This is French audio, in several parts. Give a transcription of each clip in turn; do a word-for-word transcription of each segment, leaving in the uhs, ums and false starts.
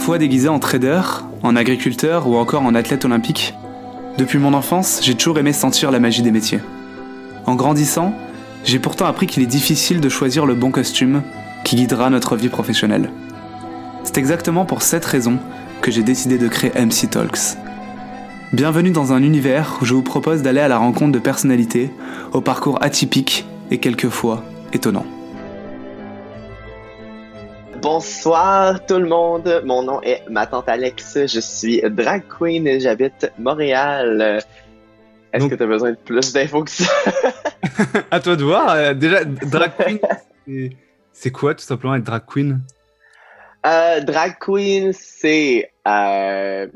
parfois déguisé en trader, en agriculteur ou encore en athlète olympique. Depuis mon enfance, j'ai toujours aimé sentir la magie des métiers. En grandissant, j'ai pourtant appris qu'il est difficile de choisir le bon costume qui guidera notre vie professionnelle. C'est exactement pour cette raison que j'ai décidé de créer M C Talks. Bienvenue dans un univers où je vous propose d'aller à la rencontre de personnalités au parcours atypique et quelquefois étonnant. Bonsoir tout le monde, mon nom est ma tante Alex, je suis drag queen et j'habite Montréal. Est-ce Donc... que tu as besoin de plus d'infos que ça? À toi de voir. Euh, déjà, drag queen, c'est... c'est quoi tout simplement être drag queen? Euh, drag queen, c'est... Euh...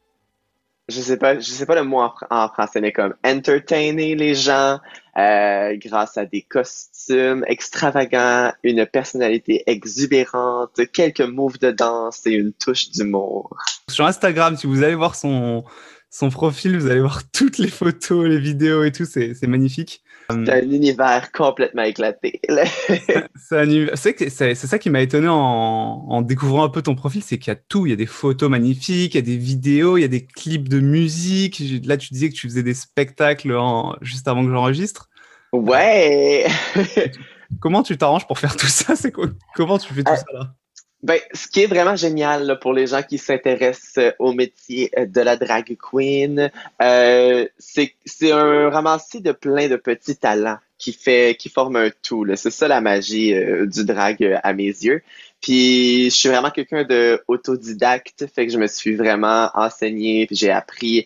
Je sais pas, je sais pas le mot en, en français, mais comme entertainer les gens euh, grâce à des costumes extravagants, une personnalité exubérante, quelques moves de danse et une touche d'humour. Sur Instagram, si vous allez voir son son profil, vous allez voir toutes les photos, les vidéos et tout, c'est c'est magnifique. C'est un univers complètement éclaté. c'est, un, c'est, que c'est, c'est ça qui m'a étonné en, en découvrant un peu ton profil, c'est qu'il y a tout. Il y a des photos magnifiques, il y a des vidéos, il y a des clips de musique. Là, tu disais que tu faisais des spectacles en, juste avant que j'enregistre. Ouais! Comment tu t'arranges pour faire tout ça? C'est quoi? Comment tu fais tout euh, ça là? Ben, ce qui est vraiment génial là, pour les gens qui s'intéressent au métier de la drag queen, euh, c'est, c'est un ramassis de plein de petits talents qui fait, qui forme un tout. Là. C'est ça la magie euh, du drag euh, à mes yeux. Puis je suis vraiment quelqu'un de autodidacte, fait que je me suis vraiment enseignée, puis j'ai appris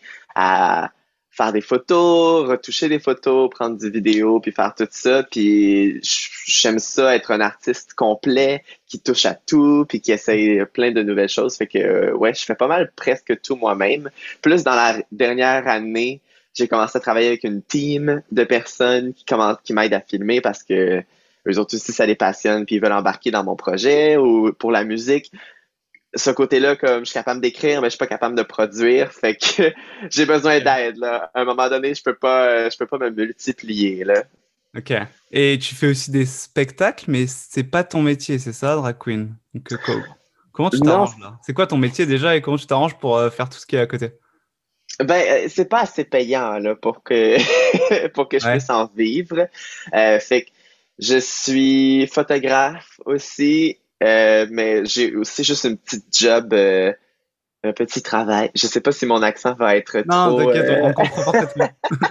à faire des photos, retoucher des photos, prendre des vidéos, puis faire tout ça. Puis j'aime ça, être un artiste complet, qui touche à tout, puis qui essaye plein de nouvelles choses. Fait que, euh, ouais, je fais pas mal presque tout moi-même. Plus dans la dernière année, j'ai commencé à travailler avec une team de personnes qui, commencent, qui m'aident à filmer parce que eux autres aussi, ça les passionne, puis ils veulent embarquer dans mon projet ou pour la musique. Ce côté-là, comme je suis capable d'écrire, mais je suis pas capable de produire, fait que j'ai besoin d'aide, là. À un moment donné, je peux pas, je peux pas me multiplier, là. Ok. Et tu fais aussi des spectacles, mais c'est pas ton métier, c'est ça, drag queen? Donc, comment tu t'arranges là? C'est quoi ton métier déjà et comment tu t'arranges pour euh, faire tout ce qui est à côté? Ben, c'est pas assez payant, là, pour que, pour que je ouais. puisse en vivre. Euh, fait que je suis photographe aussi. Euh, mais j'ai aussi juste une petite job, euh, un petit travail. Je sais pas si mon accent va être non, trop... Non, t'inquiète, euh... on comprend parfaitement.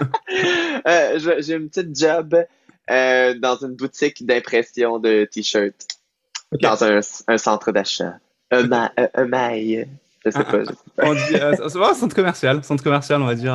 euh, j'ai une petite job euh, dans une boutique d'impression de t-shirts. Okay. Dans un, un centre d'achat. Un, ma, un, un mail. Je sais pas. Je sais pas. On dit, euh, c'est un centre commercial. Centre commercial, on va dire.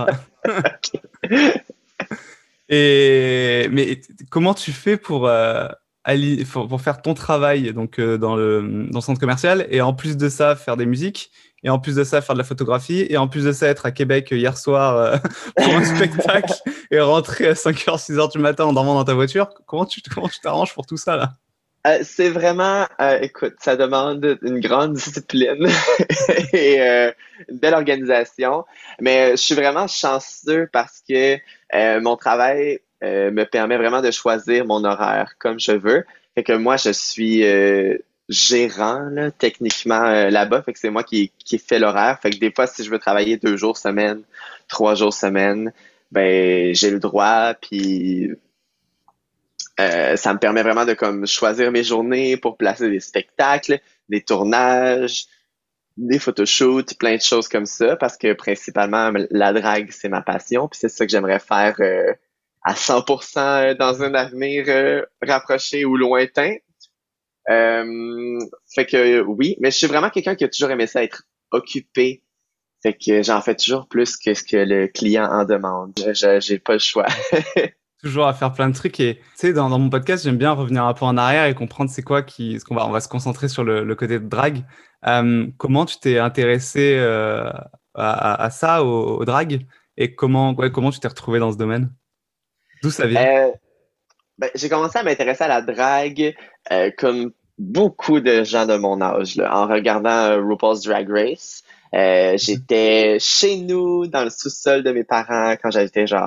Et, mais comment tu fais pour... Euh... pour faire ton travail donc euh, dans le dans le centre commercial et en plus de ça faire des musiques et en plus de ça faire de la photographie et en plus de ça être à Québec hier soir euh, pour un spectacle et rentrer à cinq heures six heures du matin en dormant dans ta voiture, comment tu comment tu t'arranges pour tout ça là? Euh, c'est vraiment, euh, écoute, ça demande une grande discipline et euh, une belle organisation, mais je suis vraiment chanceux parce que euh, mon travail euh, me permet vraiment de choisir mon horaire comme je veux. Fait que moi, je suis euh, gérant là, techniquement euh, là-bas, fait que c'est moi qui, qui fais l'horaire. Fait que des fois, si je veux travailler deux jours semaine, trois jours semaine, ben j'ai le droit, puis Euh, ça me permet vraiment de comme choisir mes journées pour placer des spectacles, des tournages, des photoshoots, plein de choses comme ça, parce que principalement, la drague, c'est ma passion, puis c'est ça que j'aimerais faire euh, à cent pour cent dans un avenir euh, rapproché ou lointain. Euh, fait que oui, mais je suis vraiment quelqu'un qui a toujours aimé ça être occupé. Fait que j'en fais toujours plus que ce que le client en demande. Je, j'ai pas le choix. Toujours à faire plein de trucs et tu sais dans, dans mon podcast j'aime bien revenir un peu en arrière et comprendre c'est quoi qui ce qu'on va on va se concentrer sur le, le côté de drague. Euh, comment tu t'es intéressé euh, à, à ça au, au drag et comment ouais, comment tu t'es retrouvé dans ce domaine? D'où ça vient? Euh, ben, j'ai commencé à m'intéresser à la drague euh, comme beaucoup de gens de mon âge là, en regardant euh, RuPaul's Drag Race. Euh, j'étais chez nous dans le sous-sol de mes parents quand j'étais genre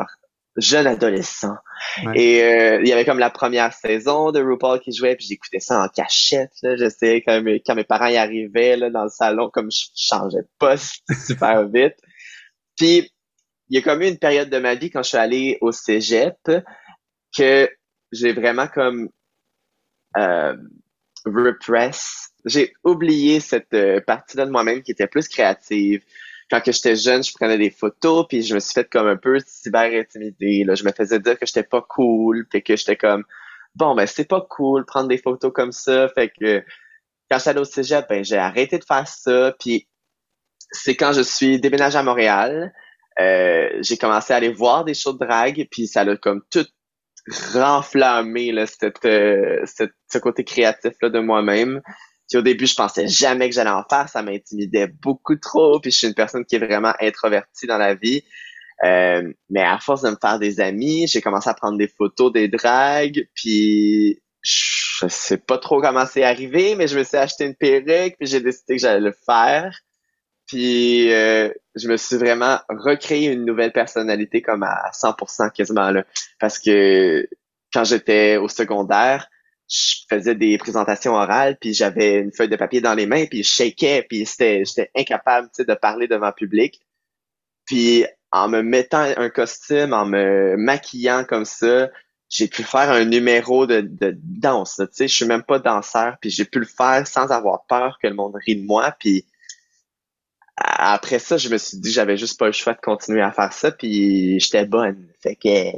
jeune adolescent. Ouais. Et euh, il y avait comme la première saison de RuPaul qui jouait, puis j'écoutais ça en cachette. Là. J'essayais quand, mes- quand mes parents y arrivaient là, dans le salon, comme je changeais pas super vite. Puis il y a comme eu une période de ma vie quand je suis allé au cégep que j'ai vraiment comme euh, repress. J'ai oublié cette euh, partie-là de moi-même qui était plus créative. Quand que j'étais jeune, je prenais des photos, puis je me suis fait comme un peu cyber-intimidée. Là. Je me faisais dire que j'étais pas cool, puis que j'étais comme, bon, ben c'est pas cool prendre des photos comme ça. Fait que quand j'étais allé au cégep, ben j'ai arrêté de faire ça. Puis c'est quand je suis déménagé à Montréal, euh, j'ai commencé à aller voir des shows de drague, puis ça a comme tout renflammé là, cette, euh, cette- ce côté créatif là, de moi-même. Puis au début, je pensais jamais que j'allais en faire, ça m'intimidait beaucoup trop, puis je suis une personne qui est vraiment introvertie dans la vie. Euh, mais à force de me faire des amis, j'ai commencé à prendre des photos des dragues, puis je sais pas trop comment c'est arrivé, mais je me suis acheté une perruque, puis j'ai décidé que j'allais le faire. Puis euh, je me suis vraiment recréé une nouvelle personnalité comme à cent pour cent quasiment là. Parce que quand j'étais au secondaire, je faisais des présentations orales, puis j'avais une feuille de papier dans les mains, puis je shakais, puis c'était, j'étais incapable, tu sais, de parler devant le public. Puis en me mettant un costume, en me maquillant comme ça, j'ai pu faire un numéro de, de danse. Tu sais, je suis même pas danseur, puis j'ai pu le faire sans avoir peur que le monde rie de moi. Puis après ça, je me suis dit que j'avais juste pas le choix de continuer à faire ça, puis j'étais bonne. Fait que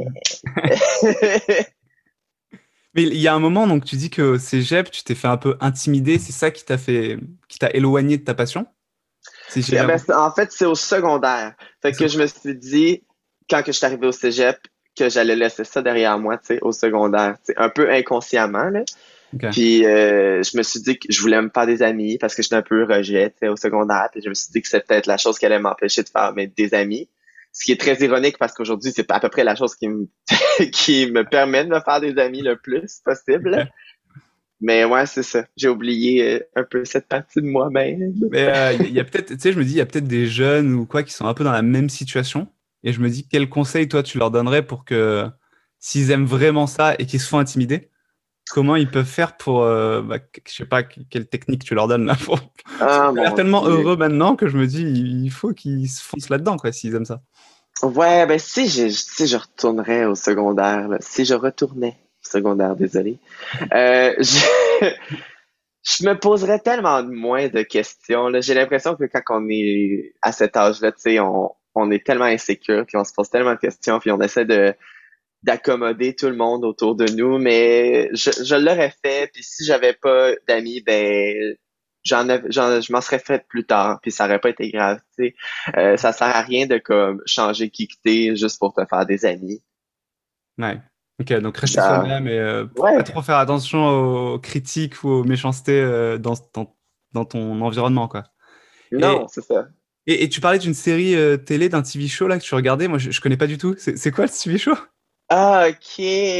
Mais il y a un moment, donc tu dis qu'au cégep, tu t'es fait un peu intimider, c'est ça qui t'a fait, qui t'a éloigné de ta passion? Si j'ai Eh bien ben, compris. c'est- en fait, c'est au secondaire. Fait que je me suis dit, quand que je suis arrivé au cégep, que j'allais laisser ça derrière moi, tu sais, au secondaire, tu sais, un peu inconsciemment, là. Ok. Puis euh, je me suis dit que je voulais me faire des amis parce que j'étais un peu rejet, tu sais, au secondaire. Puis je me suis dit que c'était peut-être la chose qui allait m'empêcher de faire mais, des amis. Ce qui est très ironique parce qu'aujourd'hui, c'est à peu près la chose qui me qui me permet de me faire des amis le plus possible. Ok. Mais ouais, c'est ça. J'ai oublié euh, un peu cette partie de moi-même. Mais euh, il y a peut-être, tu sais, je me dis, il y a peut-être des jeunes ou quoi qui sont un peu dans la même situation. Et je me dis, quel conseil toi tu leur donnerais pour que, s'ils aiment vraiment ça et qu'ils se font intimider, comment ils peuvent faire pour, euh, bah, que- je sais pas, que- quelle technique tu leur donnes là pour... Parce qu'ils Ah ont l'air mon tellement Dieu. heureux maintenant que je me dis, il faut qu'ils se foncent là-dedans, quoi, s'ils aiment ça. Ouais, ben si je si je retournerais au secondaire, là, si je retournais au secondaire, désolé, euh, je, je me poserais tellement moins de questions. Là. J'ai l'impression que quand on est à cet âge-là, tu sais, on, on est tellement insécure, puis on se pose tellement de questions, puis on essaie de d'accommoder tout le monde autour de nous, mais je, je l'aurais fait, puis si j'avais pas d'amis, ben j'en av- j'en, je m'en serais fait plus tard, puis ça aurait pas été grave, tu sais. Euh, ça sert à rien de comme changer qui que t'es juste pour te faire des amis. Ouais. Ok, donc rester Genre, soi-même et euh, pas ouais, trop faire attention aux critiques ou aux méchancetés euh, dans, dans, dans ton environnement, quoi. non, Et, c'est ça. et, et tu parlais d'une série euh, télé, d'un T V show là que tu regardais. Moi, je, je connais pas du tout. C'est c'est quoi le T V show? Ah, ok.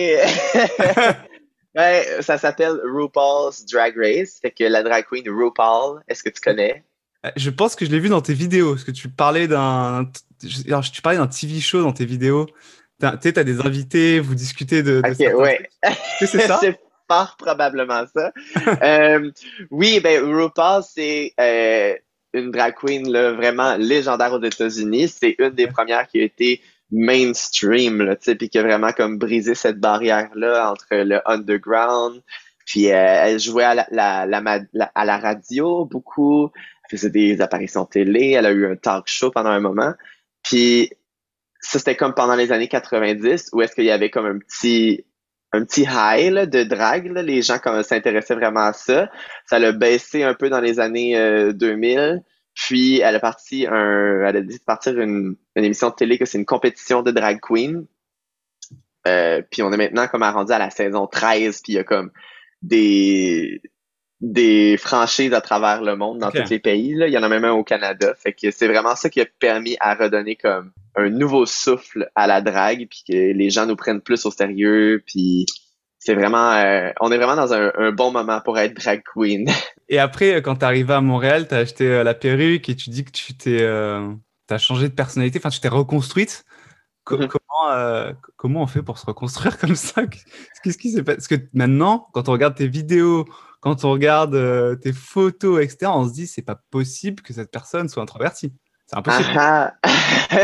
Ouais, ça s'appelle RuPaul's Drag Race, fait que la drag queen RuPaul, est-ce que tu connais? Euh, Je pense que je l'ai vu dans tes vidéos, parce que tu parlais d'un, alors, tu parlais d'un T V show dans tes vidéos. T'as- Tu sais, t'as des invités, vous discutez de, de Ok, certains ouais. trucs. Est-ce que c'est ça? C'est fort probablement ça. Euh, oui, ben RuPaul, c'est euh, une drag queen là, vraiment légendaire aux États-Unis. C'est une des Ouais. premières qui a été mainstream, là, tu sais, puis qui a vraiment comme brisé cette barrière-là entre le underground. Puis euh, elle jouait à la, la, la, ma- la- à la radio beaucoup. Elle faisait des apparitions télé. Elle a eu un talk show pendant un moment. Puis ça, c'était comme pendant les années quatre-vingt-dix, où est-ce qu'il y avait comme un petit un petit high là, de drague. Là. Les gens comme, s'intéressaient vraiment à ça. Ça l'a baissé un peu dans les années euh, deux mille. Puis elle a parti un, elle a dit de partir une, une émission de télé que c'est une compétition de drag queen. Euh, puis on est maintenant comme rendu à la saison treize, puis il y a comme des des franchises à travers le monde, dans tous Ok. les pays. Là. Il y en a même un au Canada. Fait que c'est vraiment ça qui a permis à redonner comme un nouveau souffle à la drague, puis que les gens nous prennent plus au sérieux, puis c'est vraiment, euh, on est vraiment dans un, un bon moment pour être drag queen. Et après, euh, quand t'es arrivé à Montréal, t'as acheté euh, la perruque et tu dis que tu t'es, euh, t'as changé de personnalité, enfin, tu t'es reconstruite. Co- comment comment, euh, comment on fait pour se reconstruire comme ça? Qu'est-ce qui s'est passé? Parce que maintenant, quand on regarde tes vidéos, quand on regarde euh, tes photos, et cetera, on se dit c'est pas possible que cette personne soit introvertie. C'est impossible. Ah ah.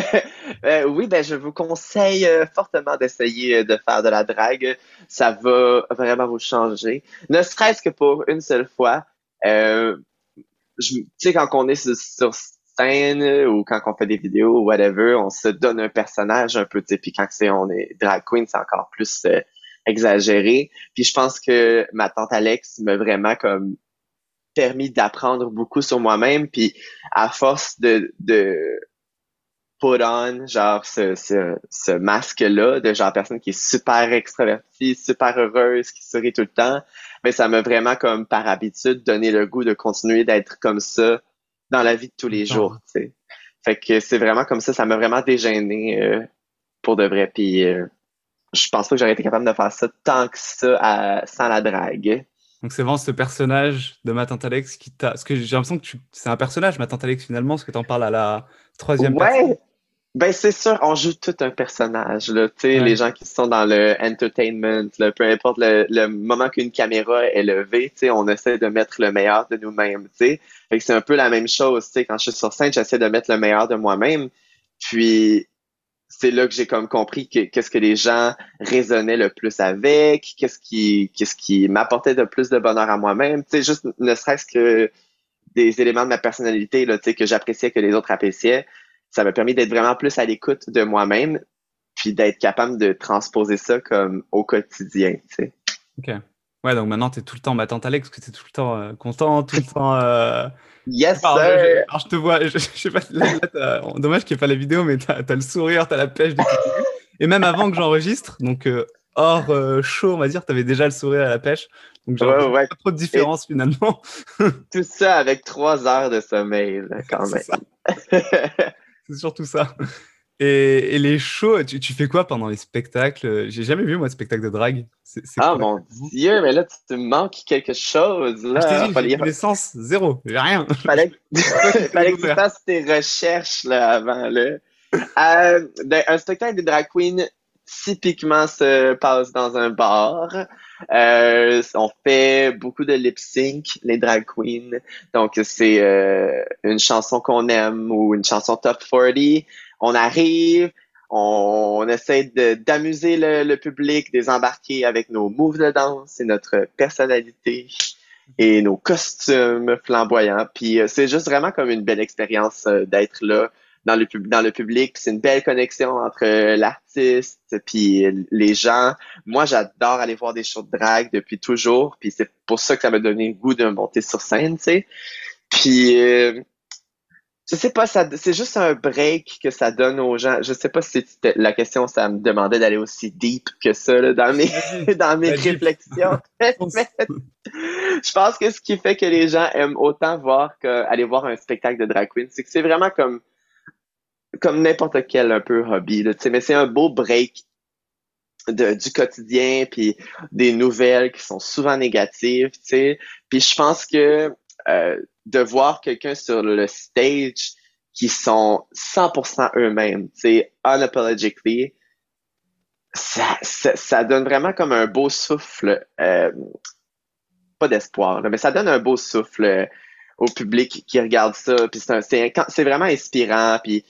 Euh, oui, ben je vous conseille euh, fortement d'essayer euh, de faire de la drague. Ça va vraiment vous changer. Ne serait-ce que pour une seule fois. Euh, je- Tu sais, quand on est sur, sur scène euh, ou quand on fait des vidéos ou whatever, on se donne un personnage un peu, tu sais, puis quand c'est on est drag queen, c'est encore plus euh, exagéré. Puis je pense que ma tante Alex m'a vraiment comme permis d'apprendre beaucoup sur moi-même, puis à force de, de put on, genre, ce, ce, ce masque-là de genre personne qui est super extravertie, super heureuse, qui sourit tout le temps, mais ça m'a vraiment comme par habitude donné le goût de continuer d'être comme ça dans la vie de tous les Attends. jours, tu sais. Fait que c'est vraiment comme ça, ça m'a vraiment dégêné euh, pour de vrai, puis euh, je pense pas que j'aurais été capable de faire ça tant que ça à- sans la drague. Donc c'est vraiment ce personnage de ma tante Alex qui t'a... Parce que j'ai l'impression que tu... c'est un personnage, ma tante Alex, finalement, parce que t'en parles à la troisième personne. Ouais, ben c'est sûr, on joue tout un personnage, là. Tu sais, les Ouais. gens qui sont dans le entertainment, là, peu importe le, le moment qu'une caméra est levée, tu sais, on essaie de mettre le meilleur de nous-mêmes, tu sais. Fait que c'est un peu la même chose, tu sais, quand je suis sur scène, j'essaie de mettre le meilleur de moi-même. Puis c'est là que j'ai comme compris que qu'est-ce que les gens résonnaient le plus avec, qu'est-ce qui qu'est-ce qui m'apportait de plus de bonheur à moi-même, tu sais, juste ne serait-ce que des éléments de ma personnalité là, tu sais, que j'appréciais que les autres appréciaient. Ça m'a permis d'être vraiment plus à l'écoute de moi-même, puis d'être capable de transposer ça comme au quotidien, tu sais. Ok. Ouais, donc maintenant, t'es tout le temps ma tante Alex, parce que t'es tout le temps euh, content, tout le temps... euh, Yes, Alors, je, je- sir! alors, je te vois, je, je sais pas, là, là, t'as- dommage qu'il n'y ait pas la vidéo, mais t'as, t'as le sourire, t'as la pêche depuis le début. Et même avant que j'enregistre, donc euh, hors euh, show, on va dire, t'avais déjà le sourire et la pêche. Donc j'ai Ouais, l'impression qu'il n'y ouais. a pas trop de Et différence finalement. tout ça avec trois heures de sommeil, là, quand C'est même. ça, c'est surtout ça. Et, et les shows, tu, tu fais quoi pendant les spectacles? J'ai jamais vu, moi, de spectacle de drague. C'est c'est Ah, quoi mon exactement? Dieu, mais là, tu te manques quelque chose, Ah, je t'ai là. dit, j'ai Fallait, connaissance zéro, j'ai rien. fallait, C'est toi qui me fais fallait que tu découvrir. fasses tes recherches, là, avant, là. Euh, ben, un spectacle de drag queen typiquement se passe dans un bar. Euh, on fait beaucoup de lip sync, les drag queens. Donc c'est euh, une chanson qu'on aime ou une chanson top quarante. On arrive, on, on essaie de d'amuser le, le public, des embarquer avec nos moves de danse et notre personnalité et nos costumes flamboyants. Puis euh, c'est juste vraiment comme une belle expérience euh, d'être là dans le pub- dans le public. Puis c'est une belle connexion entre euh, l'artiste puis euh, les gens. Moi, j'adore aller voir des shows de drague depuis toujours. Puis c'est pour ça que ça m'a donné le goût de monter sur scène, tu sais. Puis euh, je sais pas, ça, c'est juste un break que ça donne aux gens. Je sais pas si c'était la question, ça me demandait d'aller aussi deep que ça là, dans mes Vas-y, dans mes la Jeep, réflexions. Mais fonce. je pense que ce qui fait que les gens aiment autant voir qu'aller voir un spectacle de drag queen, c'est que c'est vraiment comme comme n'importe quel un peu hobby, là, tu sais, mais c'est un beau break de, du quotidien puis des nouvelles qui sont souvent négatives, tu sais. Puis je pense que euh, de voir quelqu'un sur le stage qui sont cent pour cent eux-mêmes, tu sais, unapologetically, ça, ça, ça donne vraiment comme un beau souffle, euh, pas d'espoir, là, mais ça donne un beau souffle euh, au public qui regarde ça. Puis c'est un- c'est un- c'est vraiment inspirant. Puis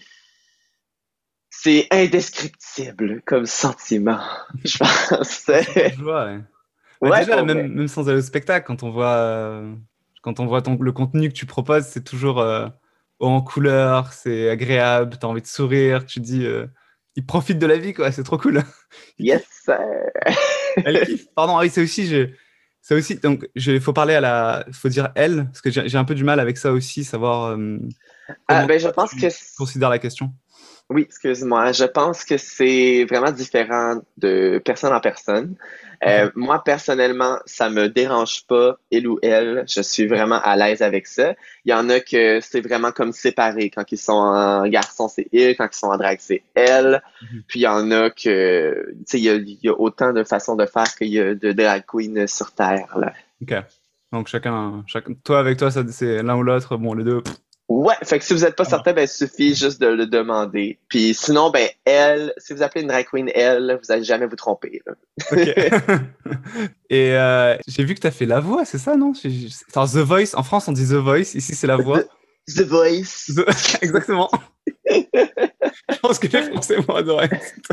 c'est indescriptible comme sentiment, je pense. Franchement, je vois, ouais. Bah, Ouais, déjà, pour même, vrai. même sans aller au spectacle, quand on voit, euh, quand on voit ton, le contenu que tu proposes, c'est toujours euh, haut en couleur, c'est agréable, t'as envie de sourire, tu te dis, euh, il profite de la vie, quoi, c'est trop cool. Il Yes, kiffe. sir. Elle kiffe. Pardon, ah oui, c'est aussi, je, c'est aussi, donc, il faut parler à la, faut dire elle, parce que j'ai j'ai un peu du mal avec ça aussi, savoir euh, Ah, comment ben, je toi, pense que tu considères la question. oui, excuse-moi. Je pense que c'est vraiment différent de personne en personne. Ok. Euh, moi, personnellement, ça me dérange pas, il ou elle. Je suis Ok. vraiment à l'aise avec ça. Il y en a que c'est vraiment comme séparé. Quand ils sont en garçon, c'est il. Quand ils sont en drague, c'est elle. Mhm. Puis il y en a que, tu sais, il y a, il y a autant de façons de faire qu'il y a de drag queens sur Terre, là. Ok. Donc chacun, chacun, toi avec toi, ça, c'est l'un ou l'autre. Bon, les deux. Pff, Ouais, fait que si vous n'êtes pas certain, ben, il suffit juste de le demander. Puis sinon, ben, elle, si vous appelez une drag queen elle, vous n'allez jamais vous tromper, là. Ok. Et euh, j'ai vu que tu as fait la voix, c'est ça, non? J'ai- j'ai- Alors, The Voice, en France, on dit The Voice, ici, c'est la voix. The, The Voice. The- Exactement. Je pense que les Français vont adorer.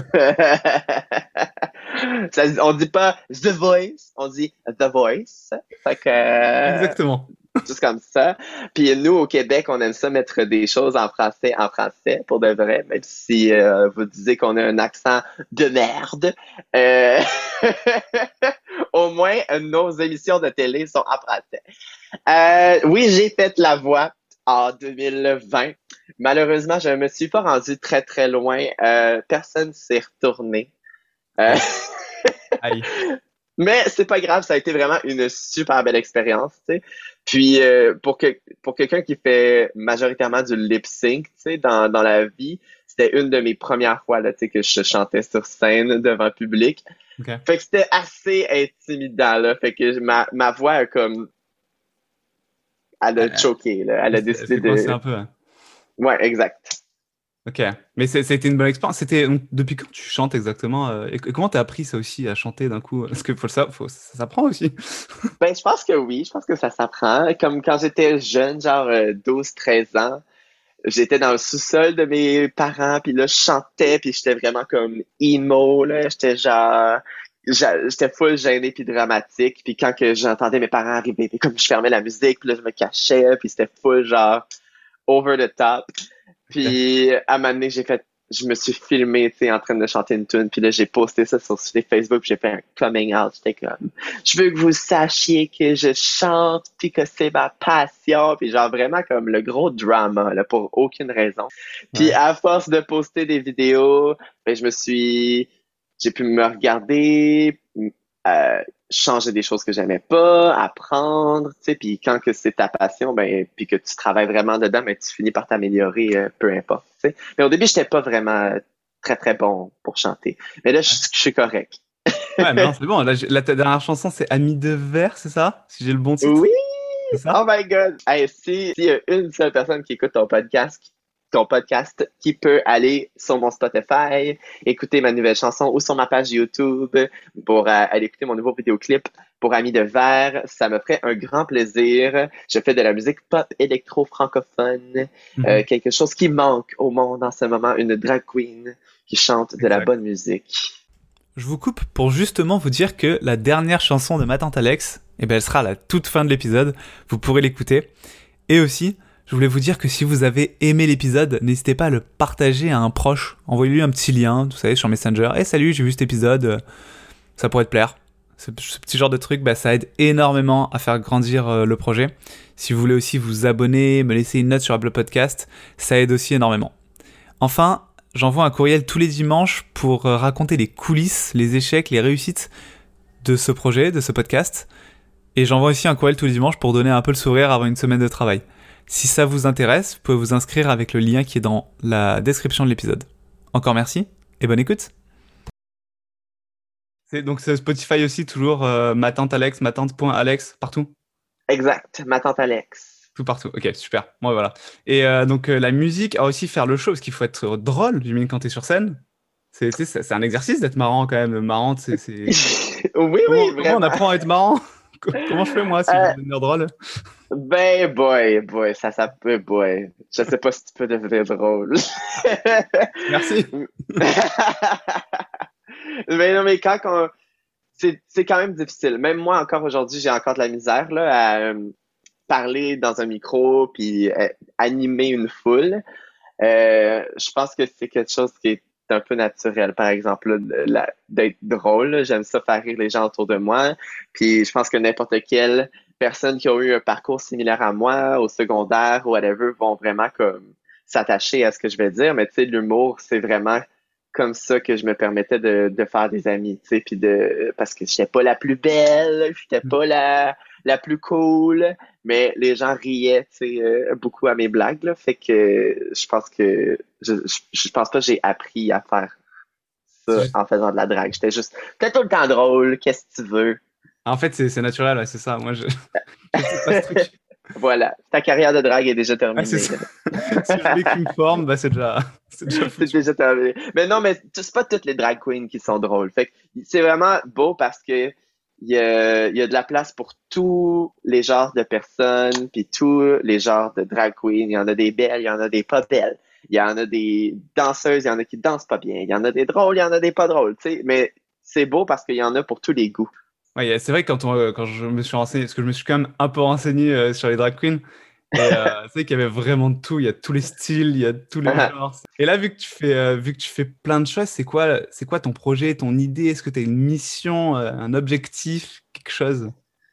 Ça, on dit pas The Voice, on dit The Voice. Fait que, euh, Exactement. juste comme ça. Puis nous, au Québec, on aime ça mettre des choses en français en français, pour de vrai, même si euh, vous disiez qu'on a un accent de merde. Euh... Au moins, nos émissions de télé sont en français. Euh, oui, j'ai fait la voix en deux mille vingt. Malheureusement, je me suis pas rendu très, très loin. Euh, personne s'est retourné. Euh... Aïe. Mais c'est pas grave, ça a été vraiment une super belle expérience, tu sais. Puis euh, pour que pour quelqu'un qui fait majoritairement du lip sync, tu sais, dans dans la vie, c'était une de mes premières fois là, tu sais, que je chantais sur scène devant le public. Okay. Fait que c'était assez intimidant là, fait que ma ma voix a comme elle a Euh, choqué là, elle a décidé de coincé un peu. Hein. Ouais, exact. Ok, mais c'était une bonne expérience. C'était donc, depuis quand tu chantes exactement euh, et comment t'as appris ça aussi à chanter d'un coup? Parce que faut le savoir, faut, ça s'apprend aussi. Ben je pense que oui, je pense que ça s'apprend. Comme quand j'étais jeune, genre euh, douze treize ans, j'étais dans le sous-sol de mes parents, puis là je chantais, puis j'étais vraiment comme emo là, j'étais genre j'étais full gêné puis dramatique, puis quand que j'entendais mes parents arriver, puis comme je fermais la musique, puis là je me cachais, puis c'était full genre over the top. Puis à un moment donné, j'ai fait, je me suis filmé, tu sais, en train de chanter une tune. Puis là, j'ai posté ça sur Facebook. Puis j'ai fait un coming out. J'étais comme, je veux que vous sachiez que je chante, puis que c'est ma passion. Puis genre vraiment comme le gros drama là, pour aucune raison. Puis ouais. À force de poster des vidéos, ben je me suis, j'ai pu me regarder. Euh, changer des choses que j'aimais pas, apprendre, tu sais, puis quand que c'est ta passion, ben, puis que tu travailles vraiment dedans, ben, tu finis par t'améliorer, euh, peu importe, tu sais. Mais au début, j'étais pas vraiment très, très bon pour chanter. Mais là, je, je suis correct. Ouais, mais non, c'est bon. Là, la dernière chanson, c'est Amis de verre, c'est ça? Si j'ai le bon titre. Oui! C'est ça? Oh my God! Hey, si, s'il y a une seule personne qui écoute ton podcast, ton podcast qui peut aller sur mon Spotify, écouter ma nouvelle chanson ou sur ma page YouTube pour euh, aller écouter mon nouveau vidéoclip pour Amis de verre. Ça me ferait un grand plaisir. Je fais de la musique pop électro francophone, mm-hmm. euh, quelque chose qui manque au monde en ce moment, une drag queen qui chante de exact. La bonne musique. Je vous coupe pour justement vous dire que la dernière chanson de ma tante Alex, eh ben, elle sera à la toute fin de l'épisode. Vous pourrez l'écouter. Et aussi, je voulais vous dire que si vous avez aimé l'épisode, n'hésitez pas à le partager à un proche. Envoyez-lui un petit lien, vous savez, sur Messenger. « Hey, salut, j'ai vu cet épisode, ça pourrait te plaire. » Ce, ce petit genre de truc, bah, ça aide énormément à faire grandir euh, le projet. Si vous voulez aussi vous abonner, me laisser une note sur Apple Podcast, ça aide aussi énormément. Enfin, j'envoie un courriel tous les dimanches pour euh, raconter les coulisses, les échecs, les réussites de ce projet, de ce podcast. Et j'envoie aussi un courriel tous les dimanches pour donner un peu le sourire avant une semaine de travail. Si ça vous intéresse, vous pouvez vous inscrire avec le lien qui est dans la description de l'épisode. Encore merci et bonne écoute. C'est donc c'est Spotify aussi, toujours euh, ma tante Alex, ma tante.alex, partout? Exact, ma tante Alex. Tout partout, ok, super. Bon, voilà. Et euh, donc euh, la musique, a aussi faire le show, parce qu'il faut être drôle, j'imagine, quand t'es sur scène. C'est, c'est, c'est un exercice d'être marrant quand même. Marrant, c'est. c'est... oui, comment, oui, comment vraiment. on apprend à être marrant? Comment je fais moi si euh, je veux devenir drôle? Ben boy, boy, ça s'appelle boy. Je sais pas si tu peux devenir drôle. Merci. Mais non, mais quand on... c'est, c'est quand même difficile. Même moi, encore aujourd'hui, j'ai encore de la misère là, à euh, parler dans un micro puis euh, animer une foule. Euh, je pense que c'est quelque chose qui est un peu naturel, par exemple, là, la, d'être drôle. Là. J'aime ça faire rire les gens autour de moi. Puis je pense que n'importe quelle personne qui a eu un parcours similaire à moi, au secondaire ou whatever, vont vraiment comme s'attacher à ce que je vais dire. Mais tu sais, l'humour, c'est vraiment comme ça que je me permettais de, de faire des amis, tu sais, puis de parce que j'étais pas la plus belle, j'étais pas la la plus cool, mais les gens riaient, tu sais, euh, beaucoup à mes blagues, là, fait que je pense que je, je, je pense pas que j'ai appris à faire ça en faisant de la drague. J'étais juste t'es tout le temps drôle, qu'est-ce que tu veux. En fait, c'est, c'est naturel, ouais, c'est ça. Moi, je, je sais pas ce truc. Voilà, ta carrière de drague est déjà Ah, c'est terminée. ça. Si je mets qu'une forme, bah, c'est déjà, c'est déjà C'est foutu. déjà terminé. Mais non, mais c'est pas toutes les drag queens qui sont drôles. Fait que c'est vraiment beau parce que il y a, il y a de la place pour tous les genres de personnes, puis tous les genres de drag queens. Il y en a des belles, il y en a des pas belles. Il y en a des danseuses, il y en a qui dansent pas bien. Il y en a des drôles, il y en a des pas drôles, tu sais. Mais c'est beau parce qu'il y en a pour tous les goûts. Ouais, c'est vrai que quand, on, euh, quand je me suis renseigné, parce que je me suis quand même un peu renseigné euh, sur les drag queens, et euh, c'est vrai qu'il y avait vraiment de tout, il y a tous les styles, il y a tous les genres. Et là, vu que tu fais, euh, vu que tu fais plein de choses, c'est quoi, c'est quoi ton projet, ton idée? Est-ce que tu as une mission, euh, un objectif, quelque chose?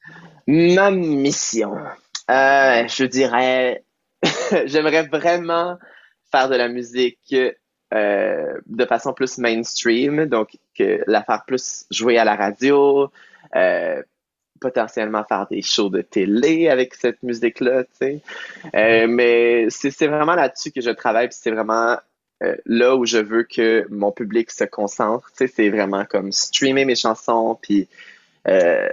Ma mission, euh, je dirais, j'aimerais vraiment faire de la musique euh, de façon plus mainstream, donc que la faire plus jouer à la radio, euh, potentiellement faire des shows de télé avec cette musique-là, tu sais. Euh, mais c'est c'est vraiment là-dessus que je travaille, puis c'est vraiment euh, là où je veux que mon public se concentre, tu sais, c'est vraiment comme streamer mes chansons, puis euh,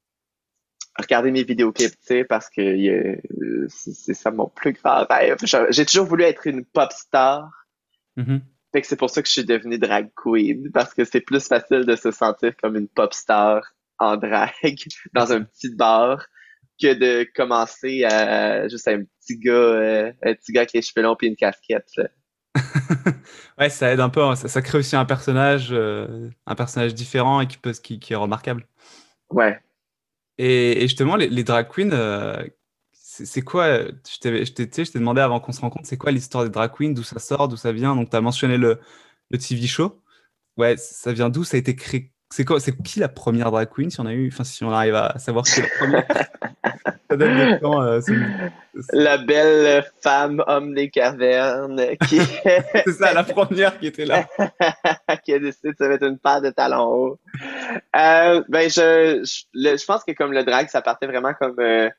regarder mes vidéoclips, tu sais, parce que euh, c'est c'est ça mon plus grand rêve. J'ai j'ai toujours voulu être une pop star. Mhm. Fait que c'est pour ça que je suis devenue drag queen, parce que c'est plus facile de se sentir comme une pop star en drag dans un petit bar que de commencer à juste un petit gars, euh, un petit gars avec les cheveux longs puis une casquette, là. Ouais, ça aide un peu, hein. ça, ça crée aussi un personnage, euh, un personnage différent et qui peut, qui, qui est remarquable. Ouais. Et, et justement, les, les drag queens, euh, c'est c'est quoi? euh, Je t'avais, je t'ai, tu sais, je t'ai demandé avant qu'on se rencontre, c'est quoi l'histoire des drag queens, d'où ça sort, d'où ça vient? Donc, tu as mentionné le, le T V show. Ouais, ça vient d'où? Ça a été créé. C'est quoi? C'est qui la première drag queen, si on a eu, enfin, si on arrive à savoir qui est la première? Ça date de quand, euh, ce- ce- La belle femme homme des cavernes qui, C'est ça, la première qui était là. qui a décidé de se mettre une paire de talons hauts. Euh, ben, je, je, le- je pense que comme le drag, ça partait vraiment comme euh,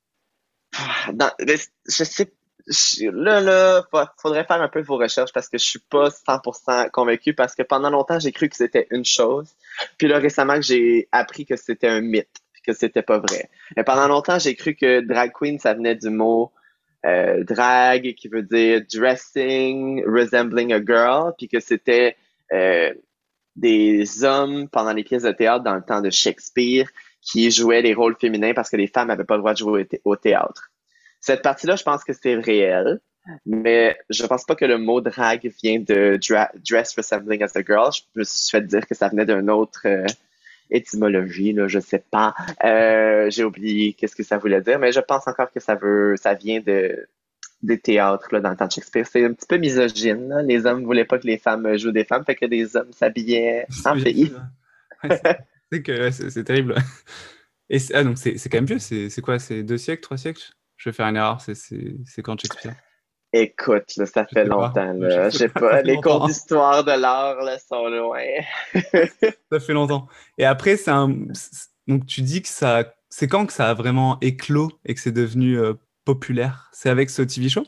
dans, je sais, je- là, là, fa- faudrait faire un peu vos recherches parce que je suis pas cent pour cent convaincu parce que pendant longtemps, j'ai cru que c'était une chose. Puis là, récemment, que j'ai appris que c'était un mythe, puis que c'était pas vrai. Mais pendant longtemps, j'ai cru que drag queen, ça venait du mot euh, drag, qui veut dire dressing, resembling a girl, puis que c'était euh, des hommes pendant les pièces de théâtre dans le temps de Shakespeare qui jouaient les rôles féminins parce que les femmes n'avaient pas le droit de jouer au, thé- au théâtre. Cette partie-là, je pense que c'est réel, mais je pense pas que le mot drag vient de dra- dress resembling as a girl. Je me suis fait dire que ça venait d'une autre euh, étymologie, là, je sais pas. Euh, j'ai oublié qu'est-ce que ça voulait dire, mais je pense encore que ça veut, ça vient de des théâtres là, dans le temps de Shakespeare. C'est un petit peu misogyne, là. Les hommes voulaient pas que les femmes jouent des femmes, fait que des hommes s'habillaient en Oui, filles. ouais, c'est c'est que ouais, c'est c'est terrible. Et c'est- ah, donc c'est c'est quand même vieux, c'est c'est quoi? C'est deux siècles, trois siècles? Je vais faire une erreur, c'est c'est c'est quand Shakespeare? Écoute, là, ça Je fait sais pas. longtemps, Je là. Je sais sais pas, ça pas, fait les cours longtemps, hein. d'histoire de l'art, là, sont loin. Ça fait longtemps. Et après, c'est un. c'est- Donc tu dis que ça. C'est quand que ça a vraiment éclos et que c'est devenu euh, populaire? C'est avec ce T V show?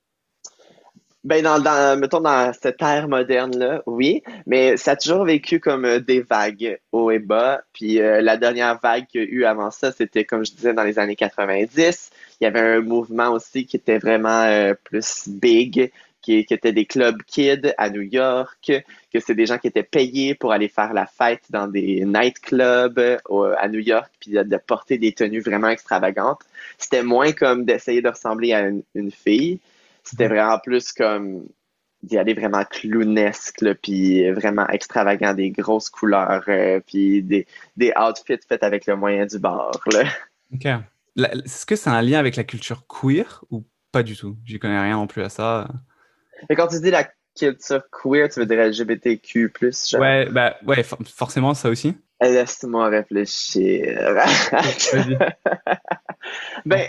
Ben, dans, dans, mettons, dans cette ère moderne-là, oui, mais ça a toujours vécu comme euh, des vagues, haut et bas. Puis euh, la dernière vague qu'il y a eu avant ça, c'était, comme je disais, dans les années quatre-vingt-dix. Il y avait un mouvement aussi qui était vraiment euh, plus big, qui, qui était des clubs kids à New York, que c'est des gens qui étaient payés pour aller faire la fête dans des nightclubs euh, à New York, puis de, de porter des tenues vraiment extravagantes. C'était moins comme d'essayer de ressembler à une, une fille. C'était Mhm. vraiment plus comme d'y aller vraiment clownesque, là, puis vraiment extravagant, des grosses couleurs, euh, puis des, des outfits faits avec le moyen du bord, là. Ok. La- Est-ce que c'est un lien avec la culture queer ou pas du tout? J'y connais rien non plus à ça. Mais quand tu dis la culture queer, tu veux dire L G B T Q plus, genre? Ouais, bah ouais, for- forcément ça aussi. Laisse-moi réfléchir. Vas-y. Ben,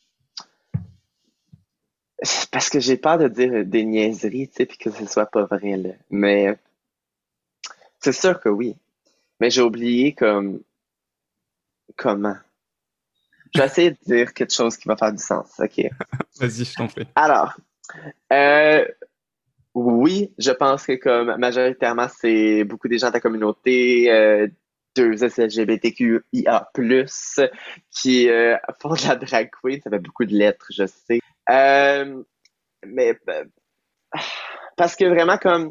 parce que j'ai peur de dire des niaiseries, tu sais, puis que ce soit pas vrai, là. Mais c'est sûr que oui. Mais j'ai oublié comme comment. Je vais essayer de dire quelque chose qui va faire du sens, ok? Vas-y, je t'en prie. Alors, euh, oui, je pense que comme majoritairement, c'est beaucoup des gens de ta communauté, euh, deux S L G B T Q I A plus, qui euh, font de la drag queen. Ça fait beaucoup de lettres, je sais. Euh, mais euh, parce que vraiment, comme,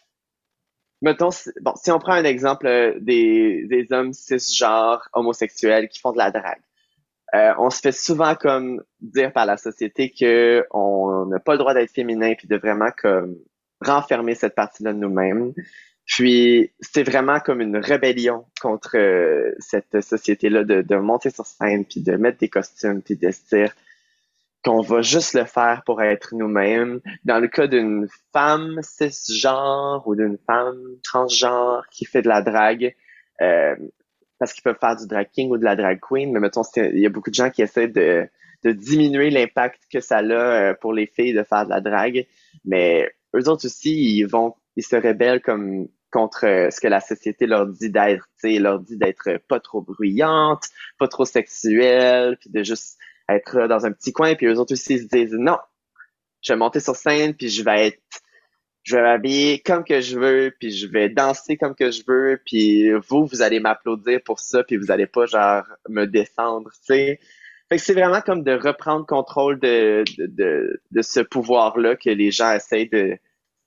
mettons, si- bon, si on prend un exemple euh, des, des hommes cisgenres homosexuels qui font de la drague, euh, on se fait souvent comme dire par la société que on n'a pas le droit d'être féminin puis de vraiment comme renfermer cette partie-là de nous-mêmes. Puis c'est vraiment comme une rébellion contre euh, cette société-là de, de monter sur scène puis de mettre des costumes puis de se dire qu'on va juste le faire pour être nous-mêmes. Dans le cas d'une femme cisgenre ou d'une femme transgenre qui fait de la drague, euh, parce qu'ils peuvent faire du drag king ou de la drag queen, mais mettons, c'est- il y a beaucoup de gens qui essaient de, de diminuer l'impact que ça a euh, pour les filles de faire de la drague, mais eux autres aussi, ils vont, ils se rebellent comme contre euh, ce que la société leur dit d'être, tu sais, leur dit d'être pas trop bruyante, pas trop sexuelle, puis de juste être dans un petit coin, puis eux autres aussi ils se disent non, je vais monter sur scène, puis je vais être je vais m'habiller comme que je veux, puis je vais danser comme que je veux, puis vous, vous allez m'applaudir pour ça, puis vous allez pas, genre, me descendre, tu sais. Fait que c'est vraiment comme de reprendre contrôle de, de, de, de ce pouvoir-là que les gens essayent de,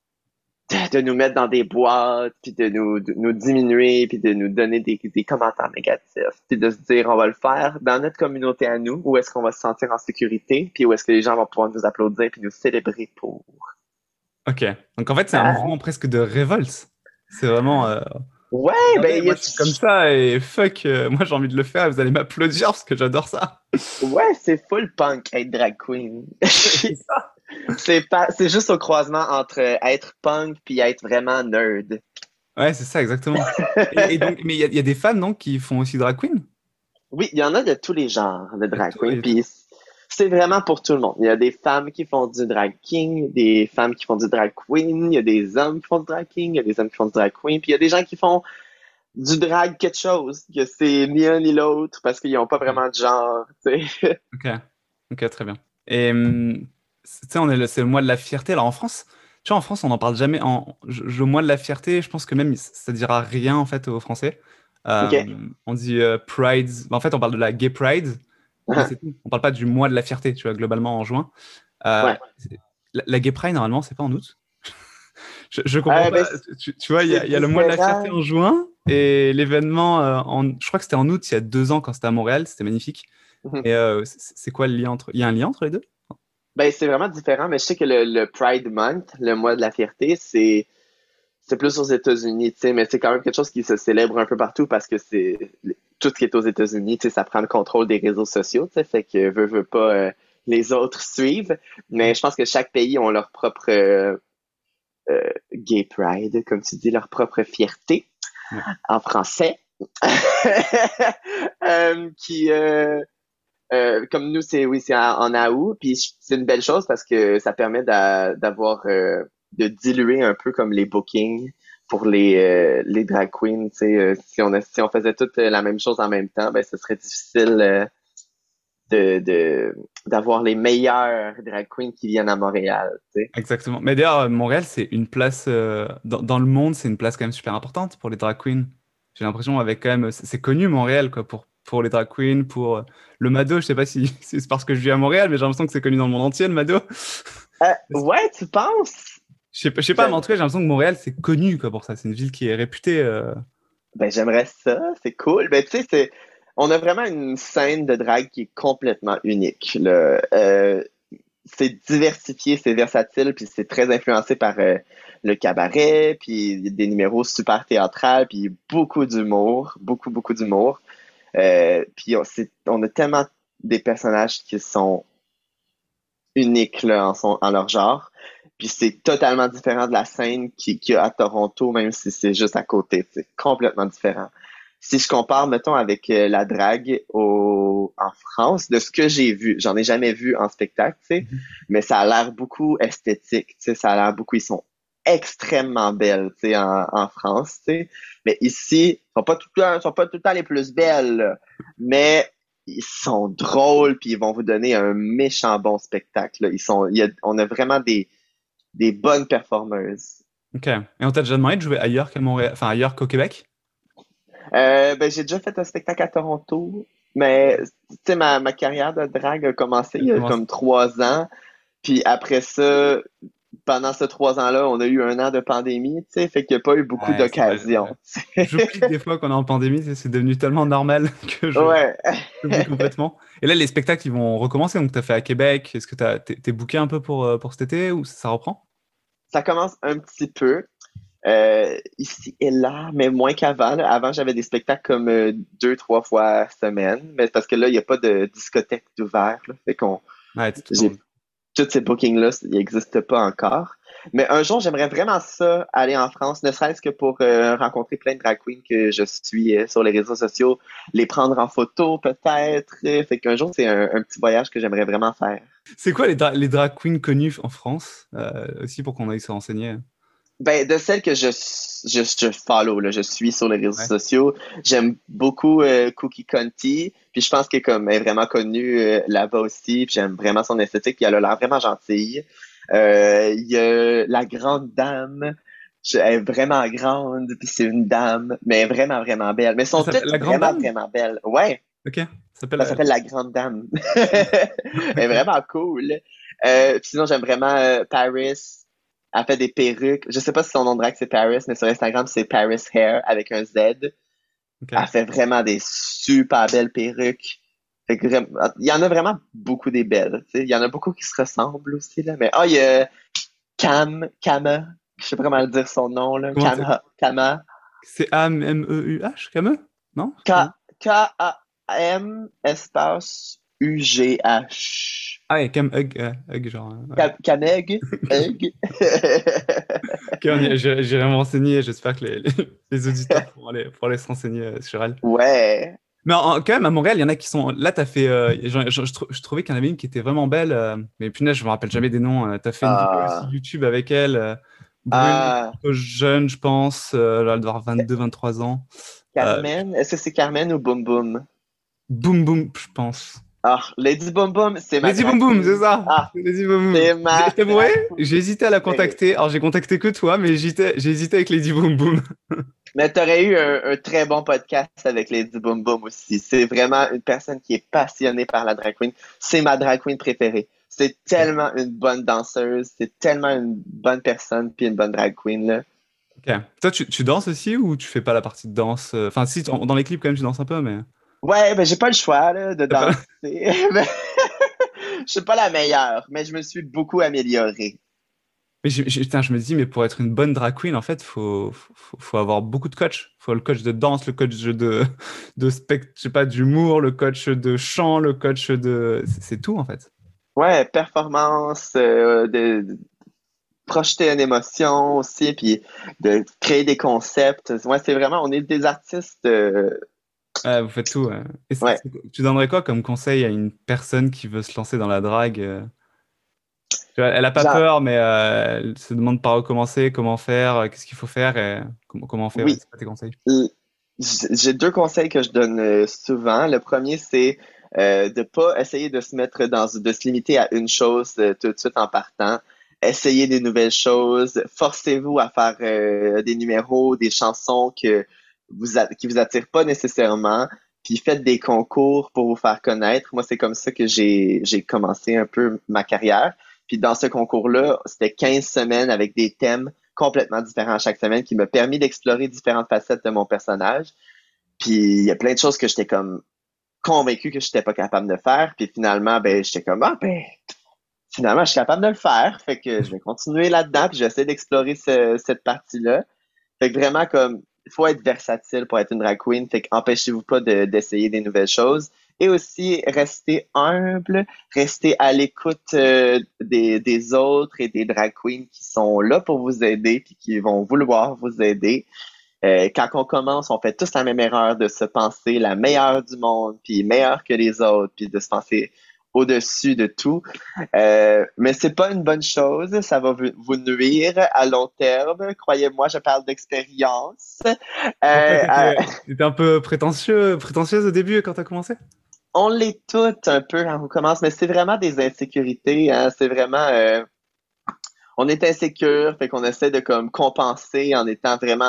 de, de nous mettre dans des boîtes, puis de nous, de nous diminuer, puis de nous donner des, des commentaires négatifs, puis de se dire, on va le faire dans notre communauté à nous, où est-ce qu'on va se sentir en sécurité, puis où est-ce que les gens vont pouvoir nous applaudir, puis nous célébrer pour. Ok. Donc en fait, c'est un Ah, mouvement presque de révolte. C'est vraiment. euh, ouais, Regardez, ben, il y moi a, je suis comme ça et fuck, euh, moi j'ai envie de le faire et vous allez m'applaudir parce que j'adore ça. ouais, c'est full punk être drag queen. C'est ça. C'est pas, c'est juste au croisement entre être punk puis être vraiment nerd. Ouais, c'est ça, exactement. Et, et donc, mais il y, a il y a des femmes donc qui font aussi drag queen? Oui, il y en a de tous les genres de Il y a drag tout- il y queen, a tout. puis c'est vraiment pour tout le monde. Il y a des femmes qui font du drag king, des femmes qui font du drag queen, il y a des hommes qui font du drag king, il y a des hommes qui font du drag queen, puis il y a des gens qui font du drag quelque chose, que c'est ni un ni l'autre parce qu'ils ont pas Ok, vraiment de genre, tu sais. ok, ok, très bien. Et hum, c'est- tu sais, on est le, c'est le mois de la fierté. Alors en France, tu vois, en France, on n'en parle jamais. En, je- le mois de la fierté, je pense que même ça dira rien en fait aux Français. Euh, OK. on dit euh, Pride. En fait, on parle de la Gay Pride, mais c'est tout. On parle pas du mois de la fierté, tu vois, globalement en juin. Euh, Ouais. c'est- la, la Gay Pride, normalement, c'est pas en août. Je, je comprends Euh, ben, pas. Tu, tu vois, il y c'est a, il y a le mois de la fierté différent. en juin et l'événement, euh, en, je crois que c'était en août, il y a deux ans quand c'était à Montréal, c'était magnifique. Et euh, c'est c'est quoi le lien entre... Il y a un lien entre les deux? Ben, c'est vraiment différent, mais je sais que le, le Pride Month, le mois de la fierté, c'est c'est plus aux États-Unis, tu sais, mais c'est quand même quelque chose qui se célèbre un peu partout parce que c'est tout ce qui est aux États-Unis, tu sais, ça prend le contrôle des réseaux sociaux, tu sais, fait que veut, veut pas euh, les autres suivent, mais je pense que chaque pays ont leur propre euh, euh, gay pride, comme tu dis, leur propre fierté Ouais. en français, euh, qui euh, Euh, comme nous, c'est oui, c'est en, en août, puis c'est une belle chose parce que ça permet d'a- d'avoir euh, de diluer un peu comme les bookings pour les euh, les drag queens. Tu sais, euh, si on a, si on faisait toute la même chose en même temps, ben ce serait difficile euh, de de d'avoir les meilleurs drag queens qui viennent à Montréal. Tu sais. Exactement. Mais d'ailleurs, euh, Montréal, c'est une place... euh, dans, dans le monde, c'est une place quand même super importante pour les drag queens. J'ai l'impression avec quand même... C'est c'est connu, Montréal, quoi, pour, pour les drag queens, pour euh, le Mado. Je sais pas si si c'est parce que je vis à Montréal, mais j'ai l'impression que c'est connu dans le monde entier, le Mado. Euh, ouais, tu penses? Je sais pas, je sais pas, mais J'aime- en tout cas, j'ai l'impression que Montréal, c'est connu quoi, pour ça. C'est une ville qui est réputée. euh, Ben j'aimerais ça, c'est cool. Ben tu sais, c'est on a vraiment une scène de drag qui est complètement unique. Là. Euh, c'est diversifié, c'est versatile, puis c'est très influencé par euh, le cabaret, puis il y a des numéros super théâtrales, puis beaucoup d'humour, beaucoup, beaucoup d'humour. Euh, puis on, c'est- on a tellement des personnages qui sont uniques là, en, son, en leur genre, puis c'est totalement différent de la scène qui, qu'il y a à Toronto, même si c'est juste à côté. C'est complètement différent. Si je compare, mettons, avec euh, la drague au, en France, de ce que j'ai vu, j'en ai jamais vu en spectacle, tu sais, Mhm. mais ça a l'air beaucoup esthétique, tu sais, ça a l'air beaucoup, ils sont extrêmement belles, tu sais, en, en France, tu sais, mais ici, ils sont pas tout le temps, sont pas tout le temps les plus belles, là. Mais ils sont drôles, puis ils vont vous donner un méchant bon spectacle, là. Ils sont, il y a, on a vraiment des, des bonnes performeuses. Ok. Et on t'a déjà demandé de jouer ailleurs qu'à Montréal, enfin ailleurs qu'au Québec? Euh, Euh, ben, j'ai déjà fait un spectacle à Toronto, mais tu sais, ma, ma carrière de drague a commencé il y a Comment ça? comme trois ans. Puis après ça, pendant ces trois ans-là, on a eu un an de pandémie, tu sais, fait qu'il n'y a pas eu beaucoup Ouais, c'est vrai. d'occasions. J'oublie des fois qu'on est en pandémie, c'est c'est devenu tellement normal que je Ouais. j'oublie complètement. Et là, les spectacles, ils vont recommencer. Donc, tu as fait à Québec. Est-ce que t'as, t'es, t'es booké un peu pour, euh, pour cet été ou ça reprend? Ça commence un petit peu. Euh, ici et là, mais moins qu'avant. Là. Avant, j'avais des spectacles comme euh, deux, trois fois semaine, mais c'est parce que là, il n'y a pas de discothèque d'ouvert. Là. Fait qu'on, Ouais, t'es tout le j'ai temps. tous ces bookings-là, ils n'existent pas encore. Mais un jour, j'aimerais vraiment ça, aller en France, ne serait-ce que pour euh, rencontrer plein de drag queens que je suis euh, sur les réseaux sociaux, les prendre en photo peut-être. Fait qu'un jour, c'est un, un petit voyage que j'aimerais vraiment faire. C'est quoi les, dra- les drag queens connus en France euh, aussi pour qu'on aille se renseigner? Ben, de celles que je, je, je follow, là, je suis sur les réseaux Ouais. sociaux, j'aime beaucoup euh, Cookie Conti, puis je pense qu'elle est comme, elle est vraiment connue euh, là-bas aussi, puis j'aime vraiment son esthétique, puis elle a l'air vraiment gentille. Euh, Il y a la grande dame, je- elle est vraiment grande, puis c'est une dame, mais vraiment, vraiment belle. Mais elles Ça sont s'appelle toutes La Grande vraiment, Dame? vraiment belles. Ouais, Ok. Ça s'appelle. ça euh, s'appelle la grande dame. Elle est Ok. vraiment cool. Euh, puis sinon, j'aime vraiment euh, Paris. Elle fait des perruques. Je sais pas si son nom de drag c'est Paris, mais sur Instagram, c'est Paris Hair avec un Z. Elle Ok. fait vraiment des super belles perruques. Fait que vraiment- il y en a vraiment beaucoup des belles. Tu sais. Il y en a beaucoup qui se ressemblent aussi. Là. Mais ah, il y a Cam, Kama. Je sais pas comment le dire son nom. Là. Comment t'es- Kama, Kama. C'est A-M-E-U-H, Kameux? Non? K- K-A-M espace U-G-H. Ah, ouais, Cam Hug, euh, Hug, genre. euh, ouais. Ka- Kameg? Hug? Ok, on y- j'irai j'irai me renseigner. J'espère que les, les, les auditeurs pourront aller, pourront aller se renseigner euh, sur elle. Ouais. Mais en- quand même, à Montréal, il y en a qui sont. Là, t'as fait. euh, genre, je, je trou- je trouvais qu'il y en avait une qui était vraiment belle. euh, Mais punaise, je me rappelle jamais des noms. euh, T'as fait une vidéo aussi Ah, YouTube avec elle. euh, brune, ah, plutôt jeune, je pense. euh, là, elle doit avoir vingt-deux, vingt-trois ans. Euh, Carmen? Est-ce que c'est Carmen ou Boom Boom? Boom Boom, je pense. Ah, Lady Boom Boom, c'est ma Lady Boom drag Boom, c'est queen. ça. Ah, C'est Lady Boom Boom. c'est J'ai- ma Je t'avouerai, drag queen j'ai hésité à la préférée. contacter. Alors, j'ai contacté que toi, mais j'hésitais j'ai hésité avec Lady Boom Boom. Mais t'aurais eu un, un très bon podcast avec Lady Boom Boom aussi. C'est vraiment une personne qui est passionnée par la drag queen. C'est ma drag queen préférée. C'est Ok. tellement une bonne danseuse, c'est tellement une bonne personne puis une bonne drag queen, là. Ok. Toi, tu, tu danses aussi ou tu fais pas la partie de danse? euh, Enfin, si, dans dans les clips, quand même, tu danses un peu, mais. Ouais, ben j'ai pas le choix là, de T'as pas- danser. Ben, je suis pas la meilleure, mais je me suis beaucoup améliorée. Mais j'ai- j'ai- putain, je me dis, mais pour être une bonne drag queen, en fait, faut, faut, faut avoir beaucoup de coachs. Faut le coach de danse, le coach de, de spect, je sais pas, d'humour, le coach de chant, le coach de. C'est c'est tout, en fait. Ouais, performance, euh, de, de projeter une émotion aussi, puis de créer des concepts. Ouais, c'est vraiment, on est des artistes. euh, Ouais, vous faites tout. ouais. Et c'est- ouais. c'est- tu donnerais quoi comme conseil à une personne qui veut se lancer dans la drague? euh Tu vois, elle a pas Genre, peur, mais euh, elle se demande par où commencer, comment faire, euh, qu'est-ce qu'il faut faire et comment, comment on fait, ouais, oui, c'est quoi tes conseils? l- j'ai deux conseils que je donne euh, souvent. Le premier, c'est euh, de pas essayer de se mettre dans, de se limiter à une chose euh, tout de suite en partant. Essayez des nouvelles choses. Forcez-vous à faire euh, des numéros, des chansons que vous a- qui vous attirent pas nécessairement. Puis faites des concours pour vous faire connaître. Moi, c'est comme ça que j'ai j'ai commencé un peu ma carrière. Puis dans ce concours-là, c'était quinze semaines avec des thèmes complètement différents chaque semaine qui m'a permis d'explorer différentes facettes de mon personnage. Puis il y a plein de choses que j'étais comme convaincu que j'étais pas capable de faire. Puis finalement, ben j'étais comme ah ben finalement je suis capable de le faire. Fait que je vais continuer là-dedans. Puis j'essaie d'explorer ce- cette partie-là. Fait que vraiment comme il faut être versatile pour être une drag queen. Fait qu'empêchez-vous pas de- d'essayer des nouvelles choses. Et aussi, restez humble, restez à l'écoute euh, des, des autres et des drag queens qui sont là pour vous aider puis qui vont vouloir vous aider. Euh, quand on commence, on fait tous la même erreur de se penser la meilleure du monde, puis meilleure que les autres, puis de se penser au-dessus de tout. Euh, mais c'est pas une bonne chose, ça va vous vous nuire à long terme. Croyez-moi, je parle d'expérience. Pourquoi Euh, euh, t'étais, t'étais un peu prétentieux, prétentieuse au début quand t'as commencé? on l'est toutes un peu quand on commence, mais c'est vraiment des insécurités. Hein, c'est vraiment, euh, on est insécure, fait qu'on essaie de comme compenser en étant vraiment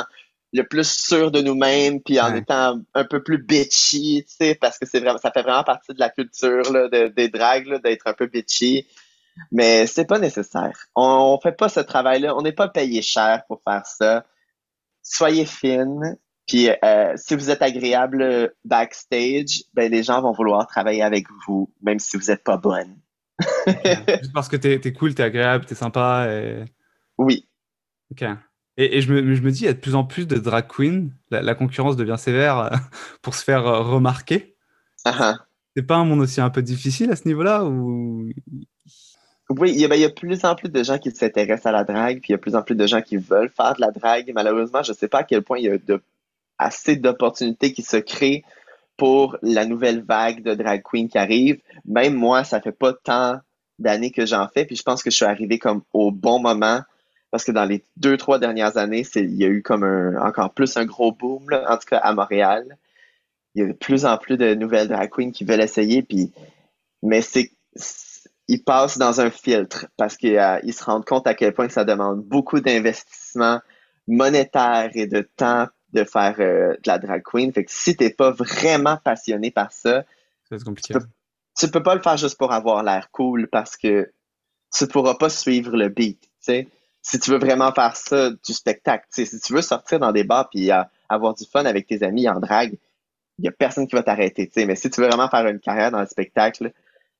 le plus sûr de nous-mêmes, puis en Ouais. étant un peu plus bitchy, tu sais, parce que c'est vraiment, ça fait vraiment partie de la culture là, de, des dragues, là, d'être un peu bitchy. Mais c'est pas nécessaire. On, on fait pas ce travail-là. On n'est pas payé cher pour faire ça. Soyez fine. Puis euh, si vous êtes agréable backstage, ben les gens vont vouloir travailler avec vous, même si vous êtes pas bonne. Ok. Juste parce que t'es, t'es cool, t'es agréable, t'es sympa. Et... Oui. Ok. Et, et je me, je me dis, il y a de plus en plus de drag queens. La, la concurrence devient sévère euh, pour se faire euh, remarquer. Uh-huh. C'est pas un monde aussi un peu difficile à ce niveau-là ou... Oui, il y a, ben, il y a de plus en plus de gens qui s'intéressent à la drague, puis il y a de plus en plus de gens qui veulent faire de la drague. Malheureusement, je sais pas à quel point il y a de, assez d'opportunités qui se créent pour la nouvelle vague de drag queen qui arrive. Même moi, ça fait pas tant d'années que j'en fais, puis je pense que je suis arrivé comme au bon moment, parce que dans les deux, trois dernières années, c'est, il y a eu comme un, encore plus un gros boom, là, en tout cas à Montréal. Il y a de plus en plus de nouvelles drag queens qui veulent essayer, puis, mais c'est, c'est- ils passent dans un filtre, parce qu'ils euh, ils se rendent compte à quel point ça demande beaucoup d'investissement monétaire et de temps de faire euh, de la drag queen. Fait que si t'es pas vraiment passionné par ça, Ça va être tu compliqué. peux, tu peux pas le faire juste pour avoir l'air cool parce que tu pourras pas suivre le beat, tu sais. Si tu veux vraiment faire ça du spectacle, tu sais, si tu veux sortir dans des bars puis euh, avoir du fun avec tes amis en drague, il y a personne qui va t'arrêter, tu sais. Mais si tu veux vraiment faire une carrière dans le spectacle,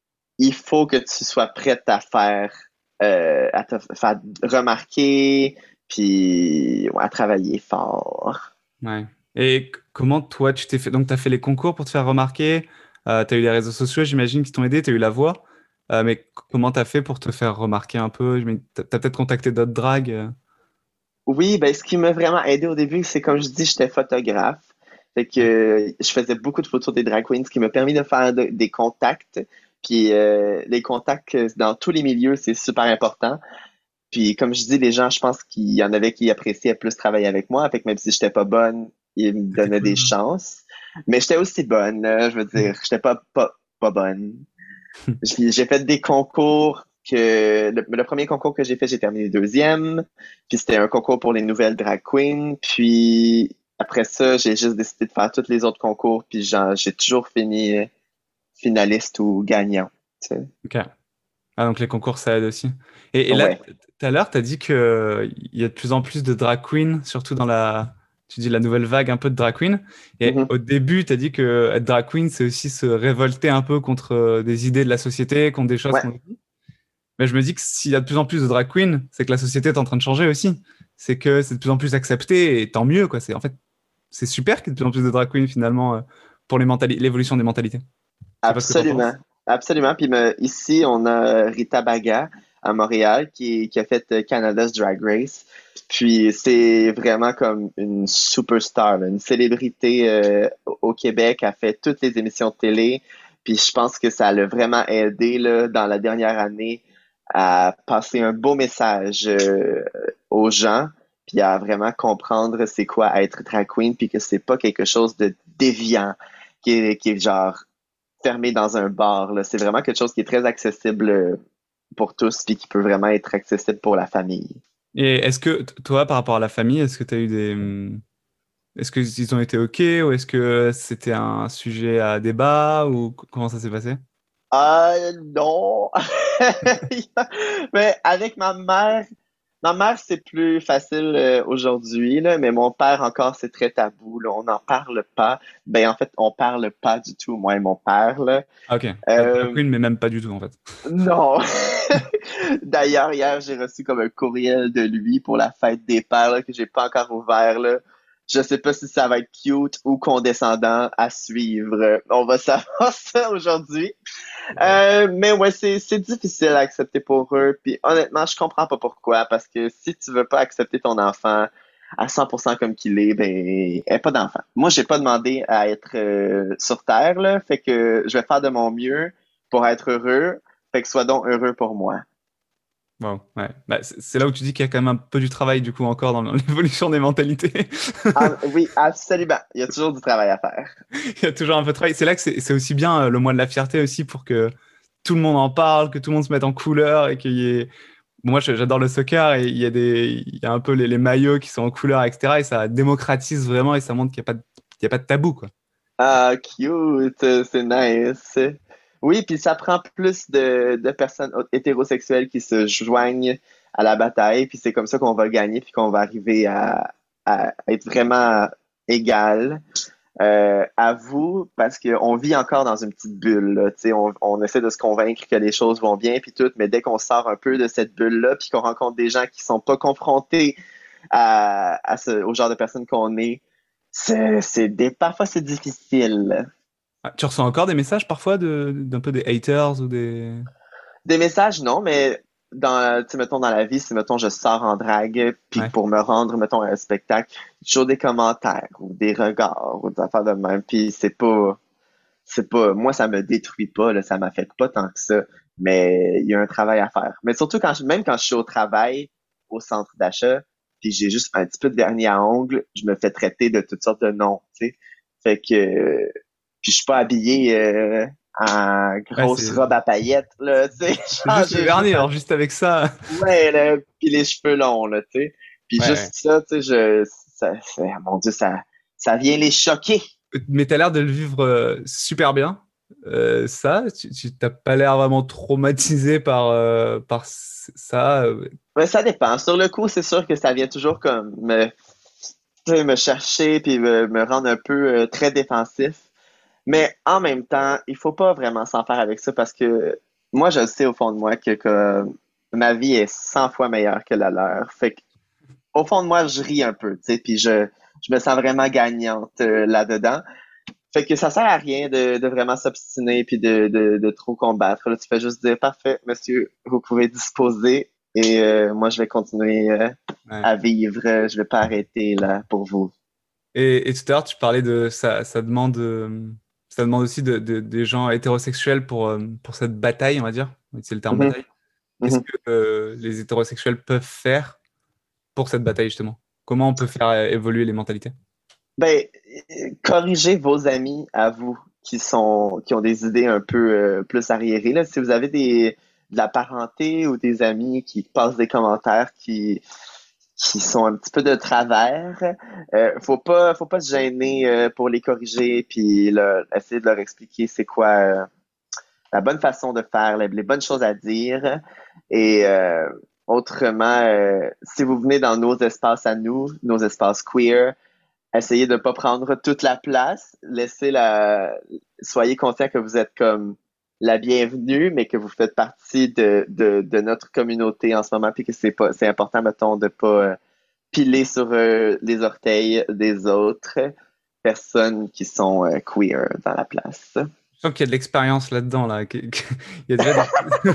il faut que tu sois prête à faire, euh, à te faire remarquer puis ouais, à travailler fort. Ouais. Et c- comment toi, tu t'es fait... Donc, tu as fait les concours pour te faire remarquer. Euh, tu as eu les réseaux sociaux, j'imagine, qui t'ont aidé. Tu as eu la voix. Euh, mais c- comment tu as fait pour te faire remarquer un peu? Tu as peut-être contacté d'autres dragues. euh. Oui, ben ce qui m'a vraiment aidé au début, c'est comme je dis, j'étais photographe. Fait que euh, je faisais beaucoup de photos des drag queens, ce qui m'a permis de faire de- des contacts. Puis euh, les contacts euh, dans tous les milieux, c'est super important. Puis comme je dis, les gens, je pense qu'il y en avait qui appréciaient plus travailler avec moi. Fait que même si j'étais pas bonne, ils me C'était donnaient cool. des chances. Mais j'étais aussi bonne, là, je veux dire, j'étais pas, pas, pas bonne. J'ai j'ai fait des concours que le, le premier concours que j'ai fait, j'ai terminé deuxième. Puis c'était un concours pour les nouvelles drag queens. Puis après ça, j'ai juste décidé de faire tous les autres concours. Puis genre, j'ai toujours fini finaliste ou gagnant. Tu sais. Ok. Ah, donc les concours, ça aide aussi. Et, et là, Ouais. t- tout à l'heure, tu as dit qu'il y a de plus en plus de drag queens, surtout dans la, tu dis la nouvelle vague un peu de drag queens. Et Mhm. au début, tu as dit que être drag queen, c'est aussi se révolter un peu contre euh, des idées de la société, contre des choses Ouais. qu'on dit. Mais je me dis que s'il y a de plus en plus de drag queens, c'est que la société est en train de changer aussi. C'est que c'est de plus en plus accepté et tant mieux, quoi. C'est, en fait, c'est super qu'il y ait de plus en plus de drag queens finalement euh, pour les mentali- l'évolution des mentalités. Je sais pas ce que tu en Absolument. penses. Absolument. Puis me- ici, on a Rita Baga à Montréal qui, qui a fait euh, Canada's Drag Race. Puis c'est vraiment comme une superstar, là, une célébrité euh, au au Québec. Elle fait toutes les émissions de télé. Puis je pense que ça l'a vraiment aidé là, dans la dernière année à passer un beau message euh, aux gens, puis à vraiment comprendre c'est quoi être drag queen, puis que c'est pas quelque chose de déviant, qui est, qui est genre fermé dans un bar, là. C'est vraiment quelque chose qui est très accessible euh, pour tous, puis qui peut vraiment être accessible pour la famille. Et est-ce que t- toi, par rapport à la famille, est-ce que tu as eu des... hum, est-ce qu'ils ont été OK ou est-ce que c'était un sujet à débat ou c- comment ça s'est passé? Ah non! Mais avec ma mère, ma mère, c'est plus facile euh, aujourd'hui, là, mais mon père encore, c'est très tabou, là. On n'en parle pas. Ben, en fait, on parle pas du tout, moi et mon père, là. Ah, OK. Pas de drag Euh, queen, mais même pas du tout en fait. non. D'ailleurs, hier, j'ai reçu comme un courriel de lui pour la fête des pères, là, que j'ai pas encore ouvert, là. Je sais pas si ça va être cute ou condescendant à suivre. On va savoir ça aujourd'hui. Wow. Euh, mais ouais, c'est, c'est difficile à accepter pour eux. Puis honnêtement, je comprends pas pourquoi. Parce que si tu veux pas accepter ton enfant à cent pour cent comme qu'il est, ben, elle pas d'enfant. Moi, j'ai pas demandé à être euh, sur Terre, là. Fait que je vais faire de mon mieux pour être heureux. Fait que sois donc heureux pour moi. Wow, ouais. Bah, c'est c'est là où tu dis qu'il y a quand même un peu du travail du coup encore dans l'évolution des mentalités. Ah, oui, absolument. Il y a toujours du travail à faire. Il y a toujours un peu de travail. C'est là que c'est c'est aussi bien euh, le mois de la fierté aussi pour que tout le monde en parle, que tout le monde se mette en couleur et qu'il y ait moi, je- j'adore le soccer et il y a des, il y a un peu les, les maillots qui sont en couleur, et cetera. Et ça démocratise vraiment et ça montre qu'il n'y a pas de, qu'il y a pas de tabou, quoi. Ah, cute, c'est nice. Oui, puis ça prend plus de, de personnes hétérosexuelles qui se joignent à la bataille, puis c'est comme ça qu'on va gagner, puis qu'on va arriver à, à être vraiment égal. Euh, à vous, parce qu'on vit encore dans une petite bulle, là, tu sais, on, on essaie de se convaincre que les choses vont bien, puis tout, mais dès qu'on sort un peu de cette bulle-là, puis qu'on rencontre des gens qui sont pas confrontés à, à ce, au genre de personnes qu'on est, c'est, c'est des, parfois c'est difficile. Ah, tu reçois encore des messages parfois de, d'un peu des haters ou des. Des messages, non, mais dans, tu sais, mettons, dans la vie, si, mettons, je sors en drague, puis Ouais. pour me rendre, mettons, à un spectacle, toujours des commentaires ou des regards ou des affaires de même, puis c'est pas, c'est pas, moi, ça me détruit pas, là, ça m'affecte pas tant que ça, mais il y a un travail à faire. Mais surtout quand je, même quand je suis au travail, au centre d'achat, puis j'ai juste un petit peu de vernis à ongles, je me fais traiter de toutes sortes de noms, tu sais. Fait que, puis je suis pas habillé euh, en Ouais, grosse c'est, robe à paillettes, là, tu sais. c'est Genre, juste le j'ai juste vernis, un, alors juste avec ça. ouais, là, puis les cheveux longs, là, tu sais. Puis Ouais, ouais. juste ça, tu sais, je, ça, ça- mon Dieu, ça, ça vient les choquer. Mais t'as l'air de le vivre euh, super bien. Euh, ça, tu, tu t'as pas l'air vraiment traumatisé par, euh, par c- ça. euh. Mais ça dépend. Sur le coup, c'est sûr que ça vient toujours comme me, tu sais, me chercher puis me, me rendre un peu euh, très défensif. Mais en même temps, il faut pas vraiment s'en faire avec ça parce que moi, je sais au fond de moi que, que ma vie est cent fois meilleure que la leur. Fait que, au fond de moi, je ris un peu, tu sais, puis je, je me sens vraiment gagnante euh, là-dedans. Fait que ça sert à rien de, de vraiment s'obstiner puis de, de, de trop combattre. Là, tu fais juste dire, parfait, monsieur, vous pouvez disposer et euh, moi, je vais continuer euh, Ouais. à vivre. Je vais pas arrêter là pour vous. Et, et tout à l'heure, tu parlais de ça, ça demande, euh, ça demande aussi de, de- des gens hétérosexuels pour, euh, pour cette bataille, on va dire. C'est le terme Mhm, bataille. Qu'est-ce mhm. que euh, les hétérosexuels peuvent faire pour cette bataille, justement? Comment on peut faire euh, évoluer les mentalités? Ben, euh, corrigez vos amis à vous qui sont qui ont des idées un peu euh, plus arriérées. Là. Si vous avez des de la parenté ou des amis qui passent des commentaires qui qui sont un petit peu de travers, euh, faut pas faut pas se gêner euh, pour les corriger puis leur, essayer de leur expliquer c'est quoi euh, la bonne façon de faire, les, les bonnes choses à dire. Et euh, autrement, euh, si vous venez dans nos espaces à nous, nos espaces queer, essayez de pas prendre toute la place, laissez la, soyez conscient que vous êtes comme la bienvenue, mais que vous faites partie de, de, de notre communauté en ce moment, puis que c'est pas, c'est important, mettons, de pas euh, piler sur euh, les orteils des autres personnes qui sont euh, queer dans la place. Je sens qu'il y a de l'expérience là-dedans, là. que- que- Il y a déjà des...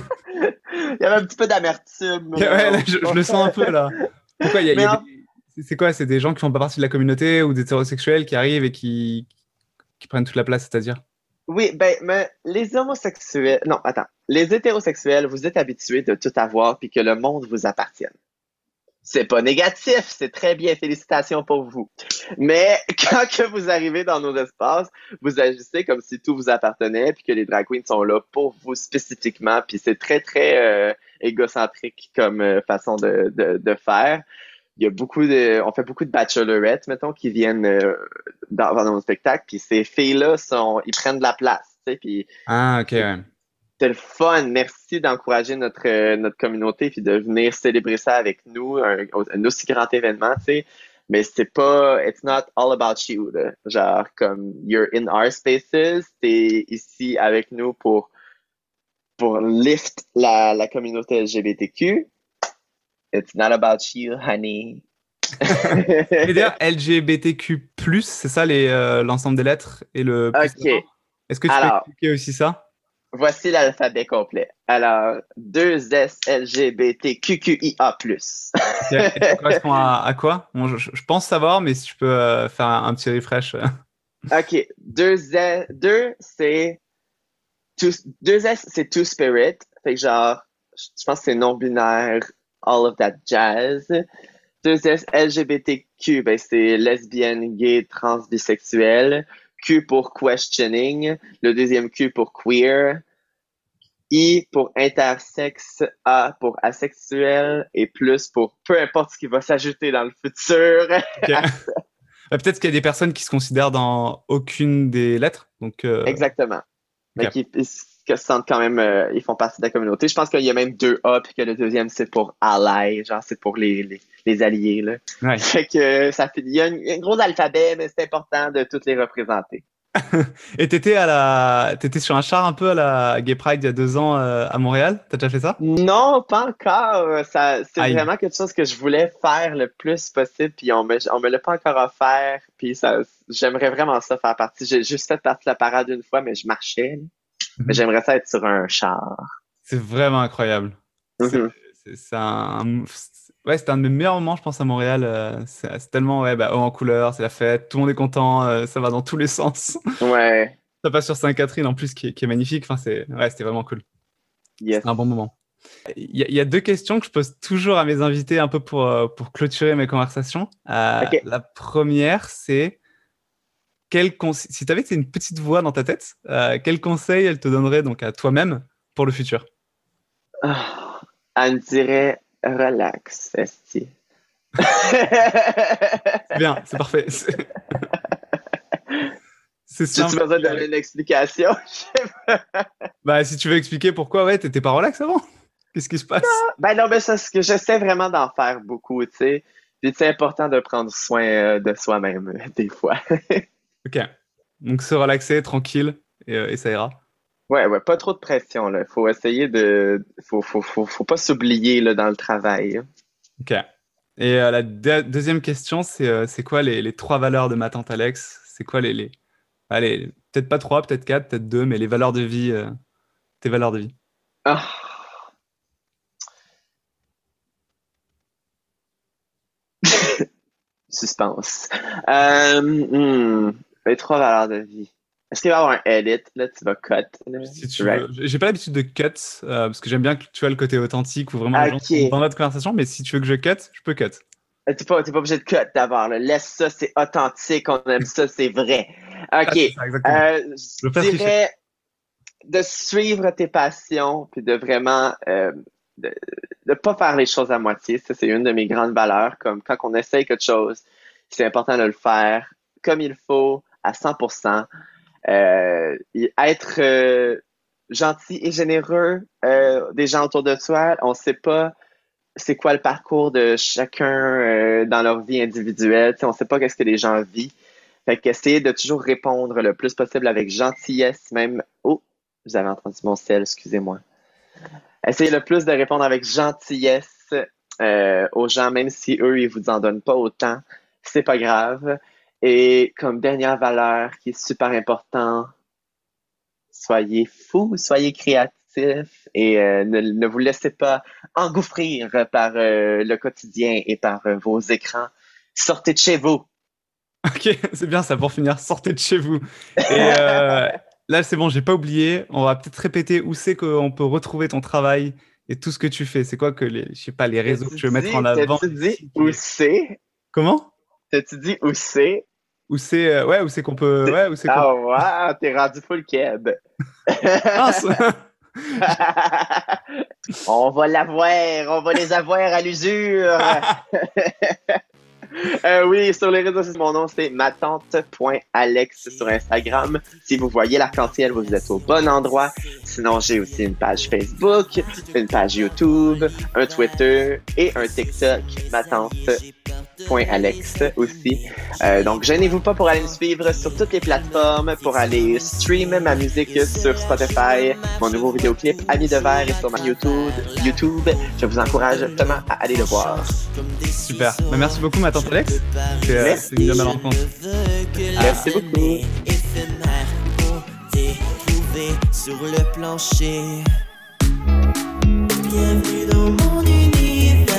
Il y avait un petit peu d'amertume, Ouais, là, là, au je, je fond. le sens un peu, là. Pourquoi il y a, il y Mais a des... en C'est c'est quoi? C'est des gens qui font pas partie de la communauté ou des hétérosexuels qui arrivent et qui, qui prennent toute la place, c'est-à-dire? Oui, ben, mais les homosexuels, non, attends, les hétérosexuels, vous êtes habitués de tout avoir puis que le monde vous appartienne. C'est pas négatif, c'est très bien, félicitations pour vous. Mais quand que vous arrivez dans nos espaces, vous agissez comme si tout vous appartenait puis que les drag queens sont là pour vous spécifiquement puis c'est très, très euh, égocentrique comme euh, façon de, de, de faire. Il y a beaucoup de, on fait beaucoup de bachelorettes, mettons, qui viennent euh, dans, dans nos spectacles, puis ces filles-là sont, ils prennent de la place, tu sais, puis Ah, ok, c'est ouais. c'est le fun. Merci d'encourager notre euh, notre communauté puis de venir célébrer ça avec nous, un, un aussi grand événement, tu sais. Mais c'est pas, it's not all about you, là. Genre comme you're in our spaces, t'es ici avec nous pour pour lift la la communauté L G B T Q. It's not about you, honey. Et d'ailleurs, L G B T Q plus, c'est ça les, euh, l'ensemble des lettres et le plus à la fin. OK. Est-ce que tu peux Alors, expliquer aussi ça? voici l'alphabet complet. Alors, deux S L G B T Q Q I A plus. Ok. Et ça correspond à, à quoi? Bon, je, je pense savoir, mais si je peux euh, faire un, un petit refresh. euh. OK. Deux S, deux, c'est two, deux S, c'est two spirit. Fait que genre, je pense que c'est non-binaire, all of that jazz. Deux S, L G B T Q, ben c'est lesbienne, gay, trans, bisexuel. Q pour questioning. Le deuxième Q pour queer. I pour intersexe, A pour asexuel et plus pour peu importe ce qui va s'ajouter dans le futur. Okay. Bah, peut-être qu'il y a des personnes qui se considèrent dans aucune des lettres. Donc, euh... Exactement. Mais Okay. qui, qui se sentent quand même, euh, ils font partie de la communauté. Je pense qu'il y a même deux A, puis que le deuxième, c'est pour ally, genre c'est pour les, les, les alliés. Là. Ouais. Fait que ça fait, il y a un, un gros alphabet, mais c'est important de toutes les représenter. Et t'étais à la, t'étais sur un char un peu à la Gay Pride il y a deux ans euh, à Montréal. T'as déjà fait ça? Non, pas encore. Ça, c'est Aïe. vraiment quelque chose que je voulais faire le plus possible, puis on me, on me l'a pas encore offert, puis ça, j'aimerais vraiment ça faire partie. J'ai juste fait partie de la parade une fois, mais je marchais. Mm-hmm. Mais j'aimerais ça être sur un char. C'est vraiment incroyable. Mm-hmm. C'est, c'est, c'est un, ouais, c'était un de mes meilleurs moments, je pense, à Montréal. Euh, c'est, c'est tellement, ouais, bah, haut en couleur, c'est la fête, tout le monde est content, euh, ça va dans tous les sens. Ouais. Ça passe sur Sainte-Catherine en plus, qui est, qui est magnifique. Enfin, c'est, ouais, c'était vraiment cool. Yes. C'était un bon moment. Il y, a, il y a deux questions que je pose toujours à mes invités un peu pour, pour clôturer mes conversations. Euh, okay. La première, c'est quel conseil, si tu avais une petite voix dans ta tête, euh, quel conseil elle te donnerait donc à toi-même pour le futur? Oh, elle me dirait relax, esti. C'est bien, c'est parfait. C'est, c'est simple. J'ai-tu besoin de donner une explication? Bah, si tu veux expliquer pourquoi, ouais, t'étais pas relax avant. Qu'est-ce qui se passe? Non, ben non, mais c'est ce que j'essaie vraiment d'en faire beaucoup, tu sais. Puis c'est important de prendre soin euh, de soi-même, euh, des fois. Ok. Donc, se relaxer, tranquille, et, euh, et ça ira. Ouais, ouais, pas trop de pression, là. Faut essayer de... Faut, faut, faut, faut pas s'oublier, là, dans le travail. Ok. Et euh, la de- deuxième question, c'est, euh, c'est quoi les, les trois valeurs de ma tante Alex? C'est quoi les... les... Allez, peut-être pas trois, peut-être quatre, peut-être deux, mais les valeurs de vie, euh, tes valeurs de vie. Ah. Suspense. Euh, hmm, les trois valeurs de vie. Est-ce qu'il va y avoir un edit? Là, tu vas cut. Là. Si tu right. veux. J'ai pas l'habitude de cut, euh, parce que j'aime bien que tu as le côté authentique ou vraiment les gens okay. sont dans notre conversation, mais si tu veux que je cut, je peux cut. T'es pas, t'es pas obligé de cut d'abord. Là. Laisse ça, c'est authentique, on aime ça, c'est vrai. OK. Ah, c'est ça, exactement. Euh, je, je dirais de suivre tes passions, puis de vraiment... Euh, de ne pas faire les choses à moitié. Ça, c'est une de mes grandes valeurs. Comme quand on essaye quelque chose, c'est important de le faire comme il faut, à cent pour cent. Euh, être euh, gentil et généreux euh, des gens autour de soi. On ne sait pas c'est quoi le parcours de chacun euh, dans leur vie individuelle. T'sais, on ne sait pas qu'est-ce que les gens vivent. Fait qu'essayer de toujours répondre le plus possible avec gentillesse, même... Oh, vous avez entendu mon sel, excusez-moi. Essayez le plus de répondre avec gentillesse euh, aux gens, même si eux, ils vous en donnent pas autant. C'est pas grave. Et comme dernière valeur qui est super important, soyez fous, soyez créatifs et euh, ne, ne vous laissez pas engouffrir par euh, le quotidien et par euh, vos écrans. Sortez de chez vous. Ok, c'est bien ça pour finir. Sortez de chez vous. Et euh, là, c'est bon, j'ai pas oublié. On va peut-être répéter où c'est qu'on peut retrouver ton travail et tout ce que tu fais. C'est quoi que les, je sais pas, les réseaux que tu veux mettre en avant? T'as-tu dit où c'est? Comment? T'as-tu dit où c'est? Où c'est, euh, ouais, où c'est qu'on peut, ouais, où c'est qu'on... Ah ouais, t'es rendu full keb. On va l'avoir, on va les avoir à l'usure. Euh, oui, sur les réseaux sociaux, mon nom c'est matante.alex sur Instagram. Si vous voyez l'arc-en-ciel, vous êtes au bon endroit. Sinon, j'ai aussi une page Facebook, une page YouTube, un Twitter et un TikTok, matante.alex aussi. Euh, donc, gênez-vous pas pour aller me suivre sur toutes les plateformes, pour aller streamer ma musique sur Spotify, mon nouveau vidéoclip Amis de verre est sur ma YouTube. YouTube. Je vous encourage justement à aller le voir. Super. Bah, merci beaucoup, ma tante Alex. C'est, euh, c'est une belle rencontre. Merci beaucoup. Sur le plancher. Bienvenue dans mon univers.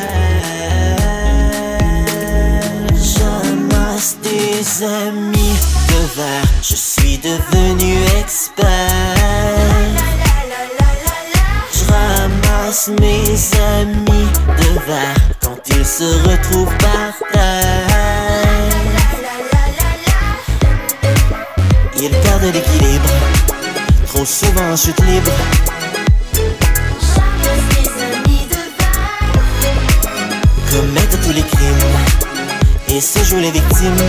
J'amasse des amis de verre. Je suis devenu expert. Je ramasse mes amis de verre quand ils se retrouvent par terre. Ils perdent l'équilibre, trop souvent en chute libre. commettent tous les crimes et se jouent les victimes.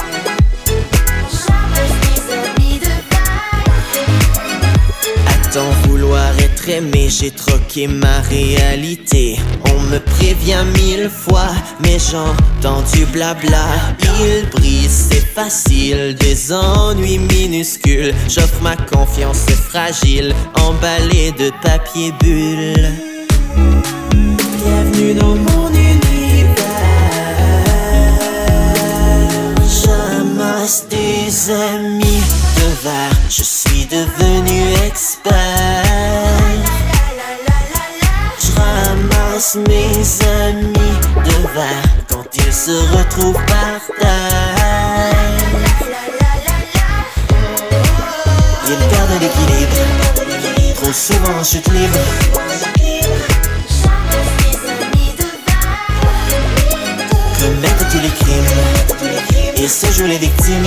À t'en vouloir être aimé, j'ai troqué ma réalité. On me prévient mille fois, mais j'entends du blabla. Il brise, c'est facile, des ennuis minuscules. J'offre ma confiance, c'est fragile, emballé de papier bulle. Bienvenue dans mon univers. J'amasse des amis de verre, je suis devenu expert. J'ramasse mes amis de verre quand ils se retrouvent par terre. Ils perdent l'équilibre, trop souvent en chute libre. Commettent tous les crimes et se jouent les victimes.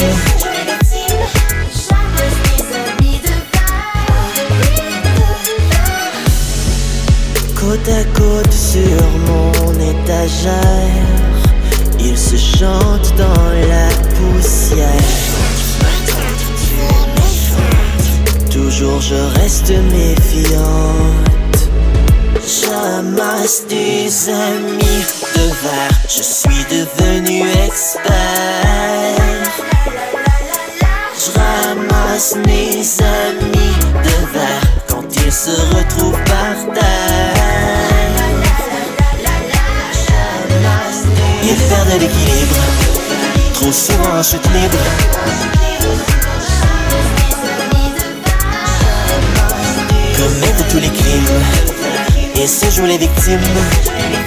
Côte à côte sur mon étagère, ils se chantent dans la poussière. Toujours je reste méfiante. J'amasse des amis de verre, je suis devenu expert. J'ramasse mes amis de verre quand ils se retrouvent par terre. Ils perdent l'équilibre, trop souvent en chute libre. Commettent tous les crimes et se jouent les victimes.